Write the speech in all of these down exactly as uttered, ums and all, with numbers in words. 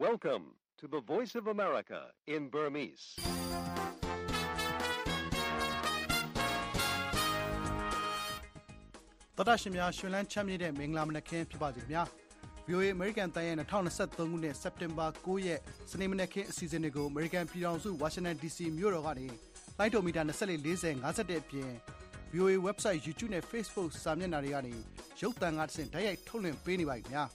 Welcome to the Voice of America in Burmese. သောတာရှင်များရှင်လန်းချမ်းမြေ့တဲ့မင်္ဂလာမနက်ခင်းဖြစ်ပါစေခင်ဗျာ ဗီအိုအေ American တိုင်းရဲ့၂၀၂၃ခုနှစ်စက်တင်ဘာ၉ရက်စနေမနက်ခင်းအစီအစဉ်တွေကို American ပြည်ထောင်စု Washington ဒီ စီ မြို့တော်ကနေလိုင်းဒိုမီတာ၂၄ ၄၀ ၅၁ အပြင် ဗီအိုအေ website YouTube နဲ့ Facebook စာမျက်နှာတွေကနေရုပ်သံကတဆင့်တိုက်ရိုက်ထုတ်လွှင့်ပေးနေပါခင်ဗျာ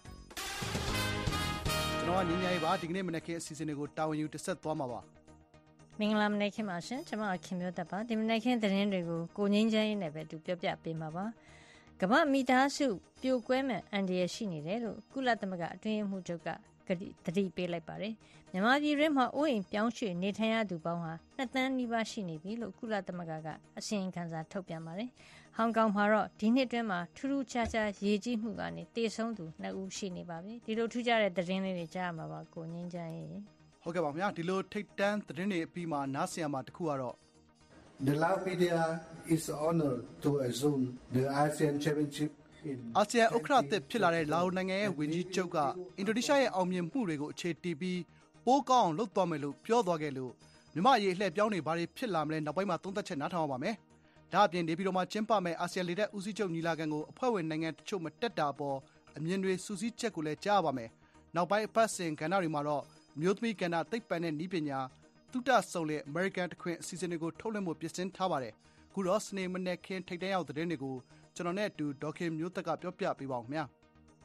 ကျွန်တော်ကညီညာရေးပါဒီကနေ့မနက်ခင်းအစီအစဉ်တွေကိုတာဝန်ယူတင်ဆက်သွားမှာပါမင်္ဂလာမနက်ခင်းပါရှင်ကျွန်မခင်မျိုးသက်ပါဒီမနက်ခင်းသတင်းတွေကိုကိုငင်းချမ်းရေးနဲ့ပဲတူပြောပြပေးမှာပါကမ္ဘာမိသားစုပြိုကွဲမဲ့အန္တရာယ်ရှိနေတယ်လို့ကုလသမဂ္ဂအတွင်းရေးမှူးချုပ်ကသတိပေးလိုက်ပါတယ်မြန်မာပြည်တွင်းမှာအိုးအိမ်ပြောင်းရွှေ့နေထိုင်ရသူပေါင်းဟာနှစ်သန်းနီးပါးရှိနေပြီလို့ကုလသမဂ္ဂကအစီရင်ခံစာထုတ်ပြန်ပါတယ်ဟောင်ကောင်မှာတော့ဒီနှစ်တွင်းမှာထူးထူးခြားခြားရေကြီးမှုကနေတေဆုံးသူနှစ်ဦးရှိနေပါပြီဒီလိုထူးခြားတဲ့သတင်းလေးတွေကြားရမှာပါကိုငင်းချမ်းရေးဟုတ်ကဲ့ပါဗျာဒီလိုထိတ်တန်းသတင်းတွေအပြီးမှာနားဆင်ရမှာတခုကတော့ The Lao media is honored to assume the ASEAN Championship in အာဆီယံဥက္ကဋ္ဌသစ်ဖြစ်လာတဲ့လာအိုနိုင်ငံရဲ့ဝန်ကြီးချုပ်ကအင်ဒိုနီးရှားရဲ့အောင်မြင်မှုတွေကိုအခြေတည်ပြီးပိုးကောင်းအောင်လုပ်သွားမယ်လို့ပြောသွားခဲ့လို့မြန်မာအရေးအလှည့်ပြောင်းနေဘာတွေဖြစ်လာမလဲနောက်ပိုင်းမှာသုံးသပ်ချက်နားထောင်ရပါမယ်။ဒါအပြင်နေပြည်တော်မှာကျင်းပမဲ့အာဆီယံလေတပ်ဦးစီးချုပ်ညီလာခံကိုအဖွဲ့ဝင်နိုင်ငံတချို့မတက်တာပေါ်အမြင်တွေစူးစီးချက်ကိုလည်းကြားရပါမယ်။နောက်ပိုင်းအပတ်စဉ်ကဏ္ဍတွေမှာတော့မျိုးသမီးကဏ္ဍသိပ္ပံနဲ့နည်းပညာသုတဆုံလေ American တခွင်အစီအစဉ်တွေကိုထုတ်လွှင့်မှုပြင်ဆင်ထားပါတယ်။ခုတော့စနေမနေ့ခင်းထိတ်တန်းရောက်သတင်းတွေကိုကျွန်တော်နဲ့အတူဒေါက်ခင်မျိုးသက်ကပြောပြပေးပါဦးခင်ဗျာ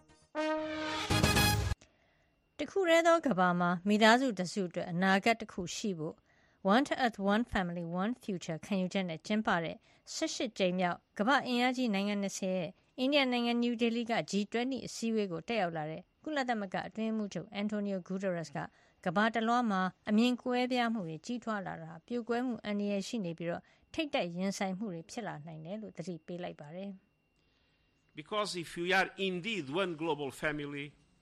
တခုတည်းသောကမ္ဘာမှာမိသားစုတစုအတွက်အနာဂတ်တစ်ခုရှိဖို့ One Earth One Family One Future ခံယူချက်နဲ့ကျင်းပတဲ့၁၈ကြိမ်မြောက်ကမ္ဘာအင်အားကြီးနိုင်ငံ၂၀ရဲ့အိန္ဒိယနိုင်ငံနယူးဒေလီက ဂျီ ၂၀ အစည်းအဝေးကိုတက်ရောက်လာတဲ့ကုလသမဂ္ဂအတွင်းရေးမှူးချုပ်အန်တိုနီယိုဂူတာရက်စ်ကကမ္ဘာတလွှားမှာအမြင်ကွဲပြားမှုတွေကြီးထွားလာတာပြိုကွဲမှုအန္တရာယ်ရှိနေပြီးတော့ထိတ်တိုက်ရင်ဆိုင်မှုတွေဖြစ်လာနိုင်တယ်လို့သတိပေးလိုက်ပါတယ်။ Because if we are indeed one global family,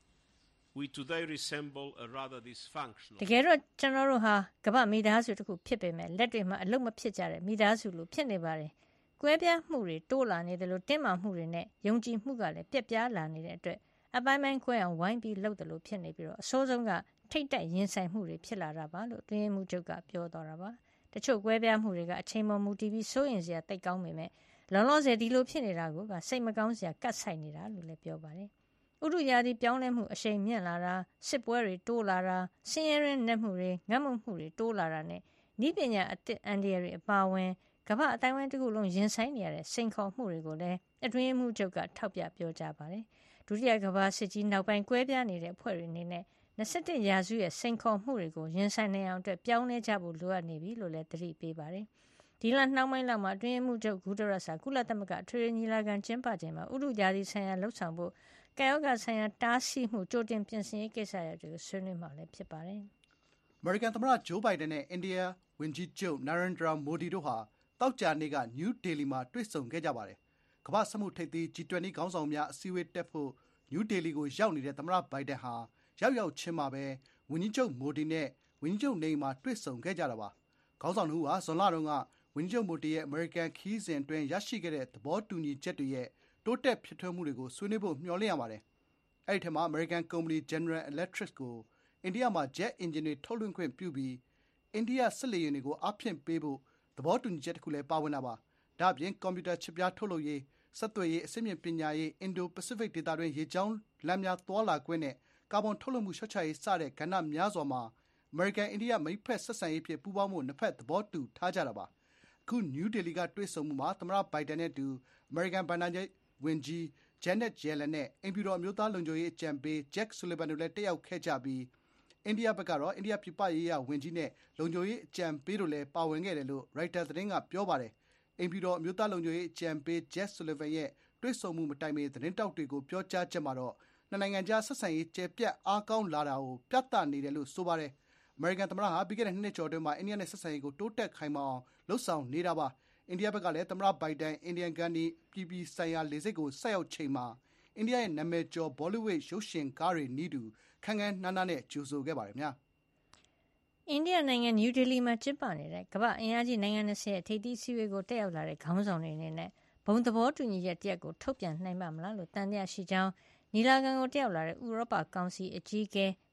we today resemble a rather dysfunctional. တကယ်တော့ကျွန်တော်တို့ဟာကမ္ဘာမိသားစုတစ်ခုဖြစ်ပေမဲ့လက်တွေမှာအလုံးမဖြစ်ကြတဲ့မိသားစုလိုဖြစ်နေပါတယ်။ကွဲပြားမှုတွေတိုးလာနေတယ်လို့တင်းမာမှုတွေနဲ့ယုံကြည်မှုကလည်းပြက်ပြားလာနေတဲ့အတွက်အပိုင်းပိုင်းကွဲအောင်ဝိုင်းပြီးလှုပ်တယ်လို့ဖြစ်နေပြီးတော့အဆိုးဆုံးကထိတ်တိုက်ရင်ဆိုင်မှုတွေဖြစ်လာတာပါလို့တွင်းမှုချုပ်ကပြောသွားတာပါတချို့ကွဲပြားမှုတွေကအချိန်မှမူတည်ပြီးစိုးရင်စရာတိတ်ကောင်းပေမဲ့လောလောဆယ်ဒီလိုဖြစ်နေတာကိုကစိတ်မကောင်းစရာကတ်ဆိုင်နေတာလို့လည်းပြောပါတယ်ဥတုရာသီပြောင်းလဲမှုအရှိန်မြင့်လာတာစစ်ပွဲတွေတိုးလာတာဆင်းရဲရင်းနှက်မှုတွေငတ်မွတ်မှုတွေတိုးလာတာနဲ့ဤပညာအသစ်အန္တရာယ်တွေအပါအဝင်ကမ္ဘာအတိုင်းအဝိုင်းတစ်ခုလုံးရင်ဆိုင်နေရတဲ့စိန်ခေါ်မှုတွေကိုလည်းအတွင်းမှုချုပ်ကထောက်ပြပြောကြားပါတယ်ဒုတိယကမ္ဘာစစ်ကြီးနောက်ပိုင်းကွဲပြားနေတဲ့အဖွဲ့တွေအနေနဲ့၂၁ရာစုရဲ့စိန်ခေါ်မှုတွေကိုရင်ဆိုင်နိုင်အောင်အတွက်ပြောင်းလဲကြဖို့လိုအပ်နေပြီလို့လည်းသတိပေးပါတယ်ဒီလနှောင်းပိုင်းလောက်မှာအတွင်းမှုချုပ်ဂူတရက်ဆာကုလသမဂ္ဂထွေထွေညီလာခံကျင်းပချိန်မှာဥတုရာသီဆိုင်ရာလှုပ်ဆောင်ဖို့ကာယောဂဆိုင်ရာတားဆီးမှုကြိုတင်ပြင်ဆင်ရေးကိစ္စတွေကိုဆွေးနွေးမှာလည်းဖြစ်ပါတယ်။ American သမ္မတဂျိုးဘိုင်ဒန်နဲ့အိန္ဒိယဝန်ကြီးချုပ်နာရင်ဒရာမိုဒီတို့ဟာတောက်ကြနေ့ကနယူးဒေလီမှာတွေ့ဆုံခဲ့ကြပါတယ်။ကမ္ဘာ့စက်မှုထိပ်သီး ဂျီ ၂၀ ခေါင်းဆောင်များအစည်းအဝေးတက်ဖို့နယူးဒေလီကိုရောက်နေတဲ့သမ္မတဘိုင်ဒန်ဟာရောက်ရောက်ချင်းမှာပဲဝန်ကြီးချုပ်မိုဒီနဲ့ဝန်ကြီးချုပ်နေမှာတွေ့ဆုံခဲ့ကြတာပါ။ခေါင်းဆောင်တို့ဟာဇွန်လတုန်းကဝန်ကြီးချုပ်မိုဒီရဲ့အမေရိကန်ခီးစဉ်အတွင်းရရှိခဲ့တဲ့သဘောတူညီချက်တွေရဲ့တိုးတက်ဖြစ်ထွန်းမှုတွေကိုဆွေးနွေးဖို့မျှော်လင့်ရပါတယ်။အဲဒီထက်မှာအမေရိကန်ကုမ္ပဏီ General Electric ကိုအိန္ဒိယမှာ Jet Engine တွေထုတ်လွှင့်ခွင့်ပြုပြီးအိန္ဒိယစစ်လေယာဉ်တွေကိုအားဖြင့်ပေးဖို့သဘောတူညီချက်တစ်ခုလည်းပါဝင်တာပါ။ဒါ့အပြင်ကွန်ပျူတာချစ်ပြားထုတ်လုပ်ရေးဆက်သွယ်ရေးအဆင့်မြင့်ပညာရေးအင်ဒိုပစိဖိတ်ဒေသတွင်းရေကြောင်းလမ်းများသွာလာခွင့်နဲ့ကာဗွန်ထုတ်လွှတ်မှုလျှော့ချရေးစတဲ့ကဏ္ဍများစွာမှာအမေရိကန်အိန္ဒိယမိတ်ဖက်ဆက်ဆံရေးဖြင့်ပူးပေါင်းမှုနှစ်ဖက်သဘောတူထားကြတာပါအခုနယူးဒေလီကတွေ့ဆုံမှုမှာသမ္မတဘိုင်ဒန်နဲ့အတူအမေရိကန်ဘဏ္ဍာရေးဝန်ကြီးဂျန်နက်ဂျယ်လန်နဲ့အိမ်ဖြူတော်အမျိုးသားလုံခြုံရေးအကြံပေးဂျက်ဆူလီဗန်တို့လည်းတက်ရောက်ခဲ့ကြပြီးအိန္ဒိယဘက်ကတော့အိန္ဒိယပြည်ပရေးရာဝန်ကြီးနဲ့လုံခြုံရေးအကြံပေးတို့လည်းပါဝင်ခဲ့တယ်လို့ရိုက်တာသတင်းကပြောပါတယ်အိမ်ဖြူတော်အမျိုးသားလုံခြုံရေးအကြံပေးဂျက်ဆူလီဗန်ရဲ့တွေ့ဆုံမှုမတိုင်မီသတင်းတောက်တွေကိုပြောကြားချက်မှာတော့နှစ်နိုင်ငံကြားဆက်ဆံရေးကျယ်ပြန့်အားကောင်းလာတာကိုပြသနေတယ်လို့ဆိုပါတယ်။အမေရိကန်သမ္မတဟာပြီးခဲ့တဲ့နှစ်ကျော်အတွင်းမှာအိန္ဒိယနဲ့ဆက်ဆံရေးကိုတိုးတက်ခိုင်မာအောင်လှုပ်ဆောင်နေတာပါ။အိန္ဒိယဘက်ကလည်းသမ္မတဘိုင်ဒန်အိန္ဒိယကန်ဒီပြည်ပြည်ဆိုင်ရာလေဆိပ်ကိုဆက်ရောက်ချိန်မှာအိန္ဒိယရဲ့နာမည်ကျော်ဘောလိဝုဒ်ရုပ်ရှင်ကားတွေနီးတူခန်းခန်းနားနားနဲ့ကြိုဆိုခဲ့ပါတယ်ဗျာ။အိန္ဒိယနိုင်ငံနယူးဒေလီမှာကျင်းပနေတဲ့ကမ္ဘာအင်အားကြီးနိုင်ငံ၂၀ရဲ့ထိပ်သီးအစည်းအဝေးကိုတက်ရောက်လာတဲ့ခေါင်းဆောင်တွေအနေနဲ့ဘုံသဘောတူညီချက်တရက်ကိုထုတ်ပြန်နိုင်ပါမလားလို့တန်တရားရှိကြောင်းနီလာခံကိုတက်ရောက်လာတဲ့ဥရောပကောင်စီအကြီးအကဲ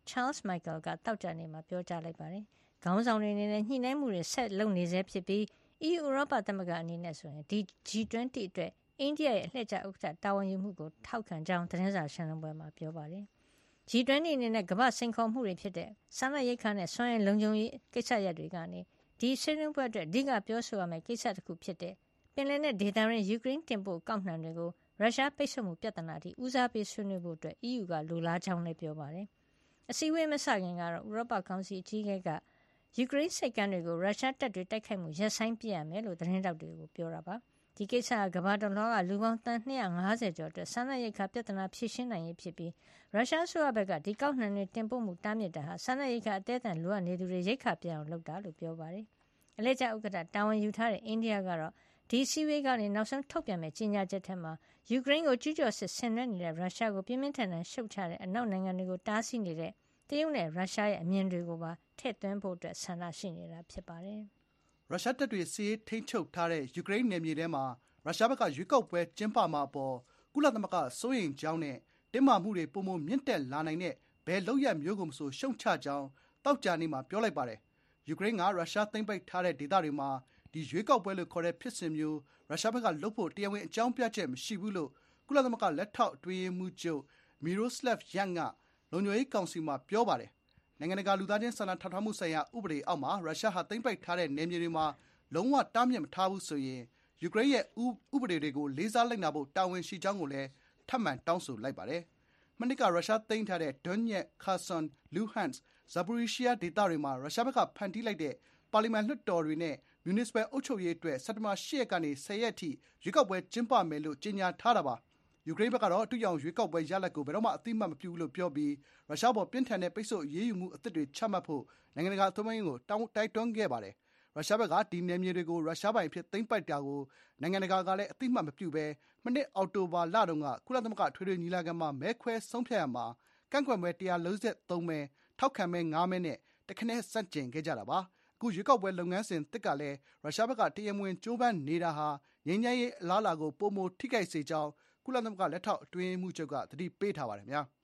Charles Michael ကတောက်ကြနေမှာပြောကြားလိုက်ပါတယ်။ခေါင်းဆောင်တွေအနေနဲ့ညှိနှိုင်းမှုတွေဆက်လုပ်နေဆဲဖြစ်ပြီး E U ဥရောပသမဂ္ဂအနေနဲ့ဆိုရင်ဒီ G ၂၀ အတွက်အိန္ဒိယရဲ့အလှည့်ကျဥက္ကဋ္ဌတာဝန်ယူမှုကိုထောက်ခံကြောင်းသတင်းစာရှင်းလင်းပွဲမှာပြောပါတယ်။ G ၂၀ အနေနဲ့ကမ္ဘာစိန်ခေါ်မှုတွေဖြစ်တဲ့စားနပ်ရိက္ခာနဲ့စွမ်းအင်လုံခြုံရေးကိစ္စရပ်တွေကနေဒီဆွေးနွေးပွဲအတွက်အဓိကပြောဆိုရမယ့်ကိစ္စတစ်ခုဖြစ်တဲ့ပင်လယ်နဲ့ဒေသတွင်းယူကရိန်းတင်ပို့ကောက်နှံတွေကိုရုရှားပိတ်ဆို့မှုပြဿနာအထိဦးစားပေးဆွေးနွေးဖို့အတွက် E U ကလိုလားကြောင်းလည်းပြောပါတယ်။အစည်းအဝေးမစခင်ကတော့ဥရောပကောင်စီအကြီးအကဲကယူကရိန်းစိတ်ကမ်းတွေကိုရုရှားတပ်တွေတိုက်ခိုက်မှုရပ်ဆိုင်းပြရမယ်လို့သတင်းတောက်တွေကိုပြောတာပါ။ဒီကိစ္စကကမ္ဘာတလွှားကလူပေါင်းတန်၂၅၀ကျော်အတွက်စားနပ်ရိက္ခာပြဿနာဖြေရှင်းနိုင်ရေးဖြစ်ပြီးရုရှားဆိုရဘက်ကဒီကောက်နှံတွေတင်ပို့မှုတားမြစ်တာဟာစားနပ်ရိက္ခာအသေးအံလိုအပ်နေသူတွေရိက္ခာပြအောင်လုပ်တာလို့ပြောပါတယ်။အလှည့်ကျဥက္ကဋ္ဌတာဝန်ယူထားတဲ့အိန္ဒိယကတော့ဒီစည်းဝေးကနေနောက်ဆုံးထုတ်ပြန်မဲ့ကြေညာချက်ထဲမှာယူကရိန်းကိုကျူးကျော်စစ်ဆင်နွှဲနေတဲ့ရုရှားကိုပြင်းပြင်းထန်ထန်ရှုတ်ချတဲ့အနောက်နိုင်ငံတွေကိုတားဆီးနေတဲ့တရုတ်နဲ့ရုရှားရဲ့အမြင်တွေကိုပါထည့်သွင်းဖို့အတွက်ဆန္ဒရှိနေတာဖြစ်ပါတယ်။ရုရှားတပ်တွေစီးရေးထိန်းချုပ်ထားတဲ့ယူကရိန်းနယ်မြေထဲမှာရုရှားဘက်ကရွေးကောက်ပွဲကျင်းပမှာအပေါ်ကုလသမဂ္ဂစိုးရိမ်ကြောင်းနဲ့တင်းမာမှုတွေပုံမှန်မြင့်တက်လာနိုင်တဲ့ဘယ်လုပ်ရမျိုးကိုမဆိုရှုံချကြောင်းတောက်ကြနေမှာပြောလိုက်ပါတယ်။ယူကရိန်းကရုရှားသိမ်းပိုက်ထားတဲ့ဒေသတွေမှာဒီရွေးကောက်ပွဲလို့ခေါ်တဲ့ဖြစ်စဉ်မျိုးရုရှားဘက်ကလုပ်ဖို့တရားဝင်အကြောင်းပြချက်မရှိဘူးလို့ကုလသမဂ္ဂလက်ထောက်အတွင်းရေးမှူးချုပ်မီရိုစလက်ဗ်ယန်ကလုံခြုံရေးကောင်စီမှာပြောပါတယ်။နိုင်ငံတကာလူသားချင်းစာနာထောက်ထားမှုဆိုင်ရာဥပဒေအောက်မှာရုရှားဟာသိမ်းပိုက်ထားတဲ့နယ်မြေတွေမှာလုံးဝတားမြစ်မထားဘူးဆိုရင်ယူကရိန်းရဲ့ဥပဒေတွေကိုလေးစားလိုက်နာဖို့တာဝန်ရှိကြောင်းကိုလည်းထပ်မံတောင်းဆိုလိုက်ပါတယ်။မနှစ်ကရုရှားသိမ်းထားတဲ့ဒွန်ညက်ခါဆွန်လူဟန့်စ်ဇာပိုရီရှီးယားဒေသတွေမှာရုရှားဘက်ကဖန်တီးလိုက်တဲ့ပါလီမန်လွှတ်တော်တွေနဲ့မြူနစ်စပယ်အုပ်ချုပ်ရေးအတွက်စက်တင်ဘာ၈ရက်ကနေ၁၀ရက်အထိရွေးကောက်ပွဲကျင်းပမယ်လို့ကြေညာထားတာပါ။ယူကရိန်းဘက်ကတော့အတူရောင်ရွေးကောက်ပွဲရလဒ်ကိုဘယ်တော့မှအသိအမှတ်မပြုဘူးလို့ပြောပြီးရုရှားပေါ်ပြင်းထန်တဲ့ပိတ်ဆို့အရေးယူမှုအသစ်တွေချမှတ်ဖို့နိုင်ငံတကာအသိုင်းအဝိုင်းကိုတိုက်တွန်းခဲ့ပါတယ်။ရုရှားဘက်ကဒီနယ်မြေတွေကိုရုရှားပိုင်အဖြစ်သိမ်းပိုက်တာကိုနိုင်ငံတကာကလည်းအသိအမှတ်မပြုဘဲမနှစ်အောက်တိုဘာလတုန်းကကုလသမဂ္ဂထွေထွေညီလာခံမှာမဲခွဲဆုံးဖြတ်ရမှာကန့်ကွက်မဲ၁၄၃မဲထောက်ခံမဲ၅မဲနဲ့တခနဲဆန့်ကျင်ခဲ့ကြတာပါ။အခုရွေးကောက်ပွဲလုပ်ငန်းစဉ်သစ်ကလည်းရုရှားဘက်ကတရားမဝင်ကြိုးပမ်းနေတာဟာငြိမ်းချမ်းရေးအလားအလာကိုပိုမိုထိခိုက်စေကြောင်းကုလသမဂ္ဂလက်ထောက်အတွင်းရေးမှူးချုပ်ကသတိပေးထားပါတယ်ဗျာ။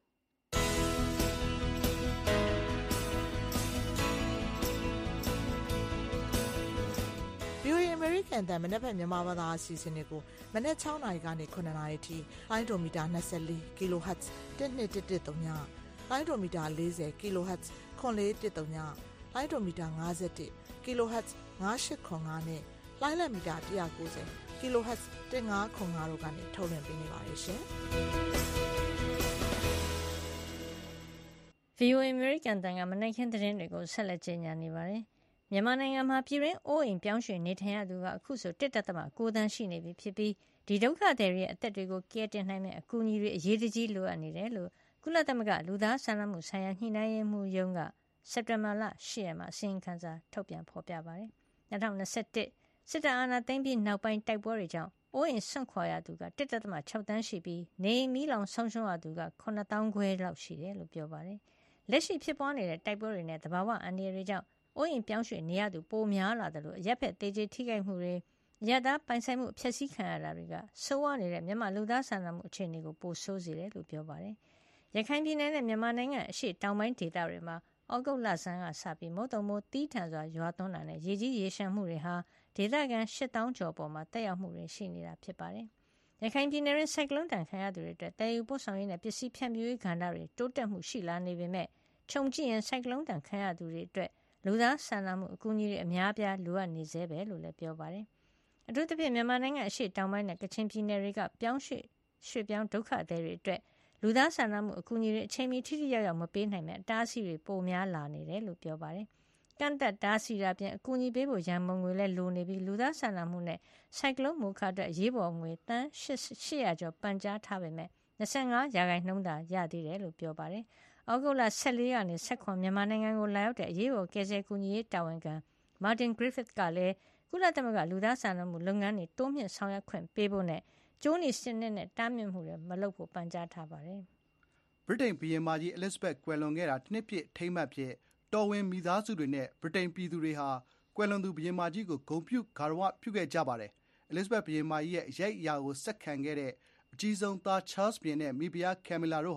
VOA အမေရိကန်အသံမနက်ဖြန်မြန်မာဘာသာအစီအစဉ်တွေကိုမနက်၆နာရီကနေ၇နာရီအထိလိုင်းဒိုမီတာ၂၄ kHz ၁၂၁၁၃ညလိုင်းဒိုမီတာ၄၀ kHz ခွန်၄၁၃ညလိုင်းဒိုမီတာ၅၁ kHz ၅၈ခွန်၅နဲ့လိုင်းလက်မီတာ၁၉၀ kHz ၁၅ခွန်၅တို့ကနေထုတ်လွှင့်ပေးနေပါတယ်ရှင်။ VOA အမေရိကန်အသံကမနက်ခင်းသတင်းတွေကိုဆက်လက်ကြေညာနေပါတယ်။မြန်မာနိုင်ငံမှာပြည်တွင်းအိုးအိမ်ပြောင်းရွှေ့နေထိုင်ရသူကအခုဆို၁.၉သန်းရှိနေပြီဖြစ်ပြီးဒီဒုက္ခသည်တွေရဲ့အသက်တွေကိုကယ်တင်နိုင်မယ့်အကူအညီတွေအရေးတကြီးလိုအပ်နေတယ်လို့ကုလသမဂ္ဂလူသားစာနာမှုဆိုင်ရာညှိနှိုင်းရေးမှူးရုံးကစက်တင်ဘာလ၈ရက်မှာအစီရင်ခံစာထုတ်ပြန်ဖော်ပြပါတယ်။၂၀၂၁စစ်တပ်အာဏာသိမ်းပြီးနောက်ပိုင်းတိုက်ပွဲတွေကြောင့်အိုးအိမ်စွန့်ခွာရသူက၁.၆သန်းရှိပြီးနေအိမ်မီးလောင်ဆုံးရှုံးရသူက၇သောင်းခွဲလောက်ရှိတယ်လို့ပြောပါတယ်။လက်ရှိဖြစ်ပွားနေတဲ့တိုက်ပွဲတွေနဲ့သဘာဝအန္တရာယ်တွေကြောင့်အိုးအိမ်ပြောင်းရွှေ့နေရသူပိုများလာတယ်လို့အရက်ဖက်တေးကြေးထိခိုက်မှုတွေရသားပိုင်ဆိုင်မှုအဖျက်ဆီးခံရတာတွေကဆိုးဝါးနေတဲ့မြန်မာလူသားစာနာမှုအခြေအနေကိုပိုဆိုးစေတယ်လို့ပြောပါတယ်။ရခိုင်ပြည်နယ်နဲ့မြန်မာနိုင်ငံအရှေ့တောင်ပိုင်းဒေသတွေမှာဩဂုတ်လဆန်းကစပြီးမုတ်တုံမိုးတီးထန်စွာရွာသွန်းတာနဲ့ရေကြီးရေရှမ်းမှုတွေဟာဒေသခံ၈သောင်းကျော်ပေါ်မှာတက်ရောက်မှုတွေရှိနေတာဖြစ်ပါတယ်။ရခိုင်ပြည်နယ်တွင်းဆိုင်ကလုန်းတန်ခံရသူတွေအတွက်တည်ယူပို့ဆောင်ရေးနဲ့ပစ္စည်းဖြန့်ဖြူးရေးကဏ္ဍတွေတိုးတက်မှုရှိလာနေပေမဲ့ခြုံကြည့်ရင်ဆိုင်ကလုန်းတန်ခံရသူတွေအတွက်လူသားစာနာမှုအကူအညီတွေအများအပြားလိုအပ်နေသေးပဲလို့လည်းပြောပါတယ်။အထူးသဖြင့်မြန်မာနိုင်ငံအရှေ့တောင်ပိုင်းနဲ့ကချင်ပြည်နယ်တွေကပြောင်းရွှေ့ရွှေ့ပြောင်းဒုက္ခသည်တွေအတွက်လူသားစာနာမှုအကူအညီတွေအချိန်မီထိထိရောက်ရောက်မပေးနိုင်မဲ့အတားအဆီးတွေပိုများလာနေတယ်လို့ပြောပါတယ်။ကန့်သက်တားဆီးတာပြင်အကူအညီပေးဖို့ရန်ပုံငွေလည်းလိုနေပြီးလူသားစာနာမှုနဲ့ဆိုင်ကလုန်းမိုခါအတွက်ရေးပေါ်ငွေတန်း၈၀၀ကျော်ပန်ကြားထားပေမဲ့၂၅ရာခိုင်နှုန်းသာရသေးတယ်လို့ပြောပါတယ်။ဩဂုတ်လ၁၄ကနေ၁၇မြန်မာနိုင်ငံကိုလာရောက်တဲ့အရေးပေါ်ကယ်ဆယ်ကူညီရေးတာဝန်ခံမာတင်ဂရစ်ဖစ်ကလည်းကုလသမဂ္ဂလူသားစာနာမှုလုပ်ငန်းတွေတိုးမြင့်ဆောင်ရွက်ခွင့်ပေးဖို့နဲ့ကျိုးနီစနစ်နဲ့တားမြစ်မှုတွေမလုပ်ဖို့ပန်ကြားထားပါတယ်။ဗြိတိန်ဘုရင်မကြီး Elizabeth ကွယ်လွန်ခဲ့တာတစ်နှစ်ပြည့်အထိမ်းအမှတ်အဖြစ်တော်ဝင်မိသားစုတွေနဲ့ဗြိတိန်ပြည်သူတွေဟာကွယ်လွန်သူဘုရင်မကြီးကိုဂုဏ်ပြုဂါရဝပြုခဲ့ကြပါတယ်။ Elizabeth ဘုရင်မကြီးရဲ့အရိုက်အရာကိုဆက်ခံခဲ့တဲ့အကြီးဆုံးသား Charles ဘုရင်နဲ့မိဖုရား Camilla တို့ဟာ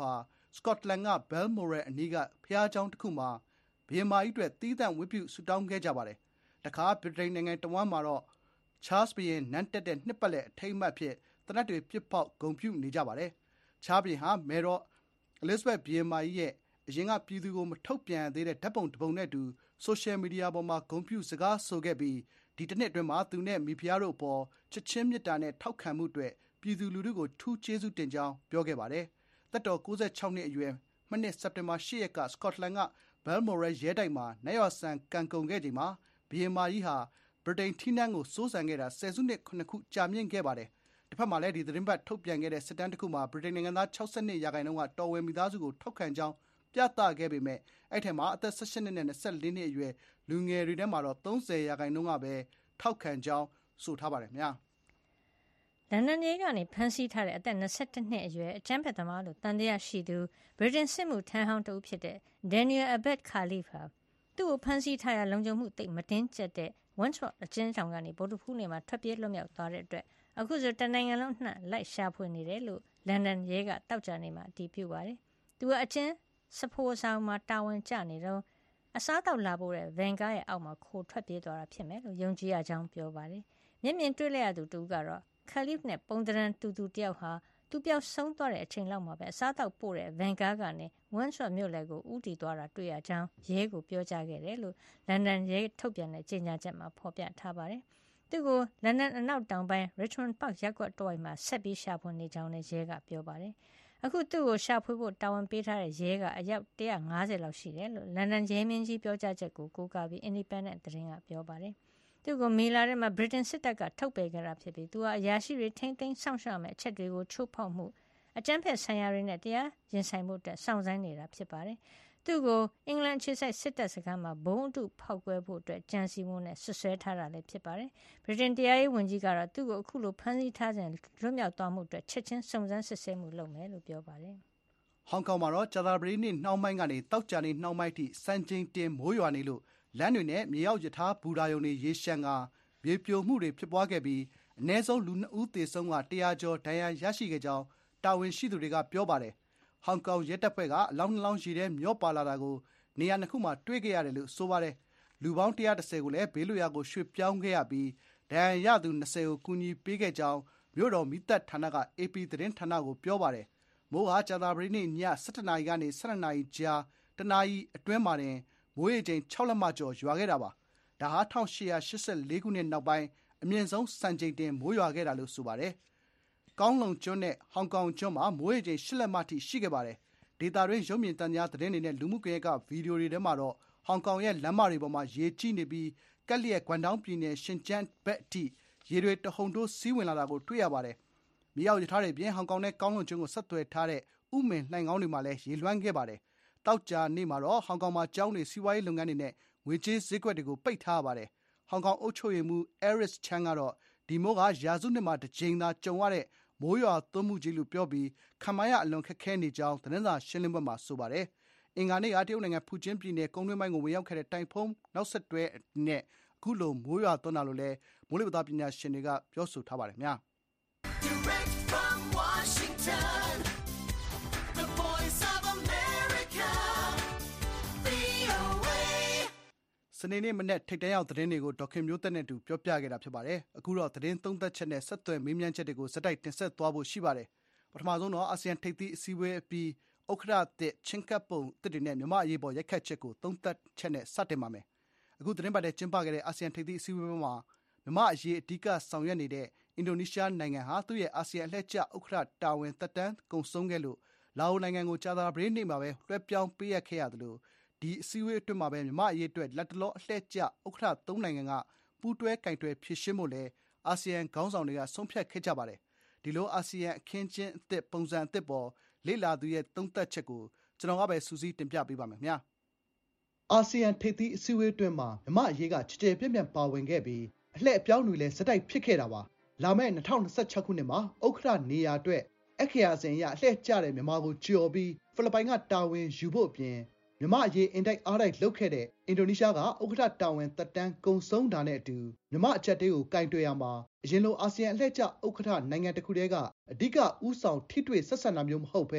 စကော့တလန်ကဘဲလ်မိုရယ်အနီးကဖျားကျောင်းတစ်ခုမှာဘုရင်မကြီးအတွက်တီးသန့်ဝတ်ပြုဆုတောင်းခဲ့ကြပါတယ်။တခါဗြိတိန်နိုင်ငံတဝန်းမှာတော့ချားစ်ဘုရင်နန်းတက်တဲ့နှစ်ပတ်လည်အထိမ်းအမှတ်ဖြစ်သေနတ်တွေပစ်ဖောက်ဂုဏ်ပြုနေကြပါတယ်။ချားဘုရင်ဟာမယ်တော်အဲလစ်ဇဘက်ဘုရင်မကြီးရဲ့အရင်ကပြည်သူကိုမထုတ်ပြန်သေးတဲ့ဓာတ်ပုံတစ်ပုံနဲ့အတူဆိုရှယ်မီဒီယာပေါ်မှာဂုဏ်ပြုစကားဆိုခဲ့ပြီးဒီတစ်နှစ်အတွင်းမှာသူနဲ့မိဖုရားတို့အပေါ်ချစ်ချင်းမေတ္တာနဲ့ထောက်ခံမှုအတွက်ပြည်သူလူထုကိုထူးကျေးဇူးတင်ကြောင်းပြောခဲ့ပါတယ်။သက်တော်၉၆နှစ်အရွယ်မနှစ်စက်တင်ဘာ၈ရက်ကစကော့တလန်ကဘဲလ်မိုရယ်ရဲတိုက်မှာနတ်ရွာစံကန်ကုန်ခဲ့ချိန်မှာဘုရင်မကြီးဟာဗြိတိန်ထီးနန်းကိုစိုးစံခဲ့တာဆယ်စုနှစ်ခုနှစ်ခုကြာမြင့်ခဲ့ပါတယ်။တစ်ဖက်မှာလည်းဒီသတင်းပတ်ထုတ်ပြန်ခဲ့တဲ့စစ်တမ်းတစ်ခုမှာဗြိတိန်နိုင်ငံသား၆၂ရာခိုင်နှုန်းကတော်ဝင်မိသားစုကိုထောက်ခံကြောင်းပြသခဲ့ပေမဲ့အဲ့ထက်မှာအသက်၁၈နှစ်နဲ့၂၄နှစ်အရွယ်လူငယ်တွေထဲမှာတော့၃၀ရာခိုင်နှုန်းကပဲထောက်ခံကြောင်းဆိုထားပါတယ်ခင်ဗျာလန်ဒန်ကြီးကနေဖမ်းဆီးထားတဲ့အသက်၂၁နှစ်အရွယ်အကျန်းဖက်သမားလို့တန်တရားရှိသူဗြိတိန်စစ်မှုထမ်းဟောင်းတဦးဖြစ်တဲ့ Daniel Abed Khalif ဟာသူ့ကိုဖမ်းဆီးထားရလုံခြုံမှုသိမတင်းကျပ်တဲ့ Wandsworth အကျဉ်းထောင်ကနေဗုဒ္ဓဖူးနေ့မှာထွက်ပြေးလွတ်မြောက်သွားတဲ့အတွက်အခုဆိုတနိုင်ငံလုံးနှံ့လိုက်ရှာဖွေနေတယ်လို့လန်ဒန်ရဲကတောက်ကြနေမှာအတည်ပြုပါတယ်။သူကအကျဉ်းစဖိုးဆောင်မှာတာဝန်ကျနေတော့အစားတောက်လာဖို့တဲ့ဗန်ကားရဲ့အောက်မှာခိုထွက်ပြေးသွားတာဖြစ်မယ်လို့ယုံကြည်ရကြောင်းပြောပါတယ်။မျက်မြင်တွေ့လိုက်ရသူတူကတော့ခါလီဖ်နဲ့ပုံတရန်တူတူတယောက်ဟာသူပျောက်ဆုံးသွားတဲ့အချိန်လောက်မှာပဲအစားတောက်ပို့တဲ့ဗန်ကားကနေဝမ်ဆွတ်မြို့လယ်ကိုဦးတည်သွားတာတွေ့ရကြောင်းရဲကိုပြောကြားခဲ့တယ်လို့လန်ဒန်ရဲထုတ်ပြန်တဲ့ကြေညာချက်မှာဖော်ပြထားပါတယ်။သူကိုလန်ဒန်အနောက်တောင်ပိုင်း Richmond Park ရပ်ကွက်တော်မှာဆက်ပြီးရှာဖွေနေကြောင်းလည်းရဲကပြောပါတယ်။အခုသူ့ကိုရှာဖွေဖို့တာဝန်ပေးထားတဲ့ရဲကအယောက်၁၅၀လောက်ရှိတယ်လို့လန်ဒန်ရဲမင်းကြီးပြောကြားချက်ကိုကိုးကားပြီး Independent သတင်းကပြောပါတယ်။သူကိုမေလာထဲမှာဗြိတိန်စစ်တပ်ကထုတ်ပယ်ခဲ့တာဖြစ်ပြီးသူဟာအရာရှိတွေထိမ့်သိမ်းစောင့်ရှောက်မဲ့အချက်တွေကိုချိုးဖောက်မှုအကြမ်းဖက်ဆိုင်ရာတွေနဲ့တရားရင်ဆိုင်မှုအတွက်စောင့်ဆိုင်းနေတာဖြစ်ပါတယ်။သူကိုအင်္ဂလန်အခြေစိုက်စစ်တပ်စခန်းမှာဘုံအတုဖောက်ကွဲဖို့အတွက်ကြံစည်မှုနဲ့ဆွဆွဲထားတာလည်းဖြစ်ပါတယ်။ဗြိတိန်တရားရေးဝန်ကြီးကတော့သူ့ကိုအခုလိုဖမ်းဆီးထားစဉ်လွတ်မြောက်သွားမှုအတွက်ချက်ချင်းစုံစမ်းစစ်ဆေးမှုလုပ်မယ်လို့ပြောပါတယ်။ဟောင်ကောင်မှာတော့ကြာသပတေးနေ့နှောင်းပိုင်းကနေတောက်ကြနေ့နှောင်းပိုင်းထိစံချိန်တင်မိုးရွာနေလို့လမ်းတွေနဲ့မြေအောက်ရထားဘူတာယုံတွေရေရှမ်းကမြေပြိုမှုတွေဖြစ်ပွားခဲ့ပြီးအနည်းဆုံးလူနှစ်ဦးသေဆုံးကတရာကျော်ဒဏ်ရာရရှိခဲ့ကြောင်းတာဝန်ရှိသူတွေကပြောပါတယ်။ဟောင်ကောင်ရဲတပ်ဖွဲ့ကအလောင်းနှလောင်းရေထဲမျောပါလာတာကိုနေရာနှစ်ခုမှာတွေ့ခဲ့ရတယ်လို့ဆိုပါတယ်။လူပေါင်း၁၁၀ကိုလည်းဘေးလွတ်ရာကိုရွှေ့ပြောင်းခဲ့ရပြီးဒဏ်ရာရသူ၂၀ကိုကူညီပေးခဲ့ကြောင်းမြို့တော်မီးတပ်ဌာနက အေပီ သတင်းဌာနကိုပြောပါတယ်။မိုးဟာကြာသပတေးနေ့ည၁၁နာရီကနေ၁၂နာရီကြားတနာရီအတွင်းမှာတင်မိုးရေချိန်၆လက်မကျော်ရွာခဲ့တာပါ။ဒါဟာ၁၈၈၄ခုနှစ်နောက်ပိုင်းအမြင့်ဆုံးစံချိန်တင်မိုးရွာခဲ့တာလို့ဆိုပါတယ်။ကောင်းလုံကျွန်းနဲ့ဟောင်ကောင်ကျွန်းမှာမိုးရေချိန်၈လက်မထိရှိခဲ့ပါတယ်။ဒေသတွင်းရုပ်မြင်သံကြားသတင်းတွေနဲ့လူမှုကွန်ရက်ကဗီဒီယိုတွေထဲမှာတော့ဟောင်ကောင်ရဲ့လမ်းမတွေပေါ်မှာရေကြီးနေပြီးကက်လျက်ဂွမ်တောင်းပြည်နယ်ရှင်ကျန်းဘက်အထိရေတွေတဟုန်ထိုးစီးဝင်လာတာကိုတွေ့ရပါတယ်။မြေအောက်ရထားတွေပြင်ဟောင်ကောင်နဲ့ကောင်းလုံကျွန်းကိုဆက်သွယ်ထားတဲ့ဥမင်လှိုဏ်ခေါင်းတွေမှာလည်းရေလွှမ်းခဲ့ပါတယ်။တောက်ကြနေ့မှာတော့ဟောင်ကောင်မှာကျောင်းတွေစီးပွားရေးလုပ်ငန်းတွေနဲ့ငွေကြေးဈေးကွက်တွေကိုပိတ်ထားရပါတယ်။ဟောင်ကောင်အုပ်ချုပ်ရေးမှူး Eris Chan ကတော့ဒီမိုးကရာစုနှစ်မှာတစ်ကြိမ်သာကြုံရတဲ့မိုးရွာသွန်းမှုကြီးလို့ပြောပြီးခန့်မှန်းရအလွန်ခက်ခဲနေကြောင်းသတင်းစာရှင်းလင်းပွဲမှာဆိုပါတယ်။အင်္ဂါနေ့ကတရုတ်နိုင်ငံဖူကျင်းပြည်နယ်ကုန်းတွင်းပိုင်းကိုဝင်ရောက်ခဲ့တဲ့တိုင်ဖုန်းနောက်ဆက်တွဲနဲ့အခုလိုမိုးရွာသွန်းတာလို့လည်းမိုးလေဝသပညာရှင်တွေကပြောဆိုထားပါတယ်ခင်ဗျာ။ Direct from Washington, the voice of America, ဗွီအိုအေ စနေနေ့မနေ့ထိပ်တန်းရောက်သတင်းတွေကိုဒေါခင်မျိုးသက်နဲ့တူပြောပြခဲ့တာဖြစ်ပါတယ်။အခုတော့သတင်းသုံးသပ်ချက်နဲ့ဆက်သွယ်မေးမြန်းချက်တွေကိုစက်တိုက်တင်ဆက်သွားဖို့ရှိပါတယ်။ပထမဆုံးတော့အာဆီယံထိပ်သီးအစည်းအဝေးအပြီးဥက္ကဋ္ဌသစ်ချင်းကပ်ပုံတစ်တွေနဲ့မြန်မာအရေးပေါ်ရိုက်ခတ်ချက်ကိုသုံးသပ်ချက်နဲ့စတင်ပါမယ်။အခုသတင်းပတ်ထဲကျင်းပခဲ့တဲ့အာဆီယံထိပ်သီးအစည်းအဝေးမှာမြန်မာအရေးအဓိကဆောင်ရွက်နေတဲ့အင်ဒိုနီးရှားနိုင်ငံဟာသူ့ရဲ့အာဆီယံအလှည့်ကျဥက္ကဋ္ဌတာဝန်သက်တမ်းကုန်ဆုံးခဲ့လို့လာအိုနိုင်ငံကိုကြာသပတေးနေ့မှာပဲလွှဲပြောင်းပေးအပ်ခဲ့ရသလိုဒီအစည်းအဝေးအတွင်းမှာပဲမြန်မာအရေးအတွက်လက်တလောအလှည့်ကျဥက္ကဋ္ဌသုံးနိုင်ငံကပူးတွဲကင်တွယ်ဖြည့်ရှင်းဖို့လဲအာဆီယံခေါင်းဆောင်တွေကဆုံးဖြတ်ခဲ့ကြပါတယ်။ဒီလိုအာဆီယံအခင်းကျင်းအသစ်ပုံစံအသစ်ပေါ်လေ့လာသူရဲ့သုံးသပ်ချက်ကိုကျွန်တော်ကပဲစူးစီးတင်ပြပေးပါမယ်ခင်ဗျာ။အာဆီယံထိပ်သီးအစည်းအဝေးအတွင်းမှာမြန်မာအရေးကချေချေပြန့်ပြန့်ပါဝင်ခဲ့ပြီးအလှည့်အပြောင်းတွေလည်းစတိုက်ဖြစ်ခဲ့တာပါ။လာမယ့်၂၀၂၆ခုနှစ်မှာဥက္ကဋ္ဌနေရာအတွက်အခရာစဉ်အရအလှည့်ကျတဲ့မြန်မာကိုကြော်ပြီးဖိလစ်ပိုင်ကတာဝန်ယူဖို့အပြင်မြန်မာအရေးအင်တိုက်အားတိုက်လုပ်ခဲ့တဲ့အင်ဒိုနီးရှားကဥက္ကဋ္ဌတာဝန်သက်တမ်းကုန်ဆုံးတာနဲ့အတူမြန်မာအချက်တေးကိုကင်တွယ်ရမှာအရင်လိုအာဆီယံအလှည့်ကျဥက္ကဋ္ဌနိုင်ငံတစ်ခုတည်းကအဓိကဥဆောင်ထိတွေ့ဆက်ဆံတာမျိုးမဟုတ်ဘဲ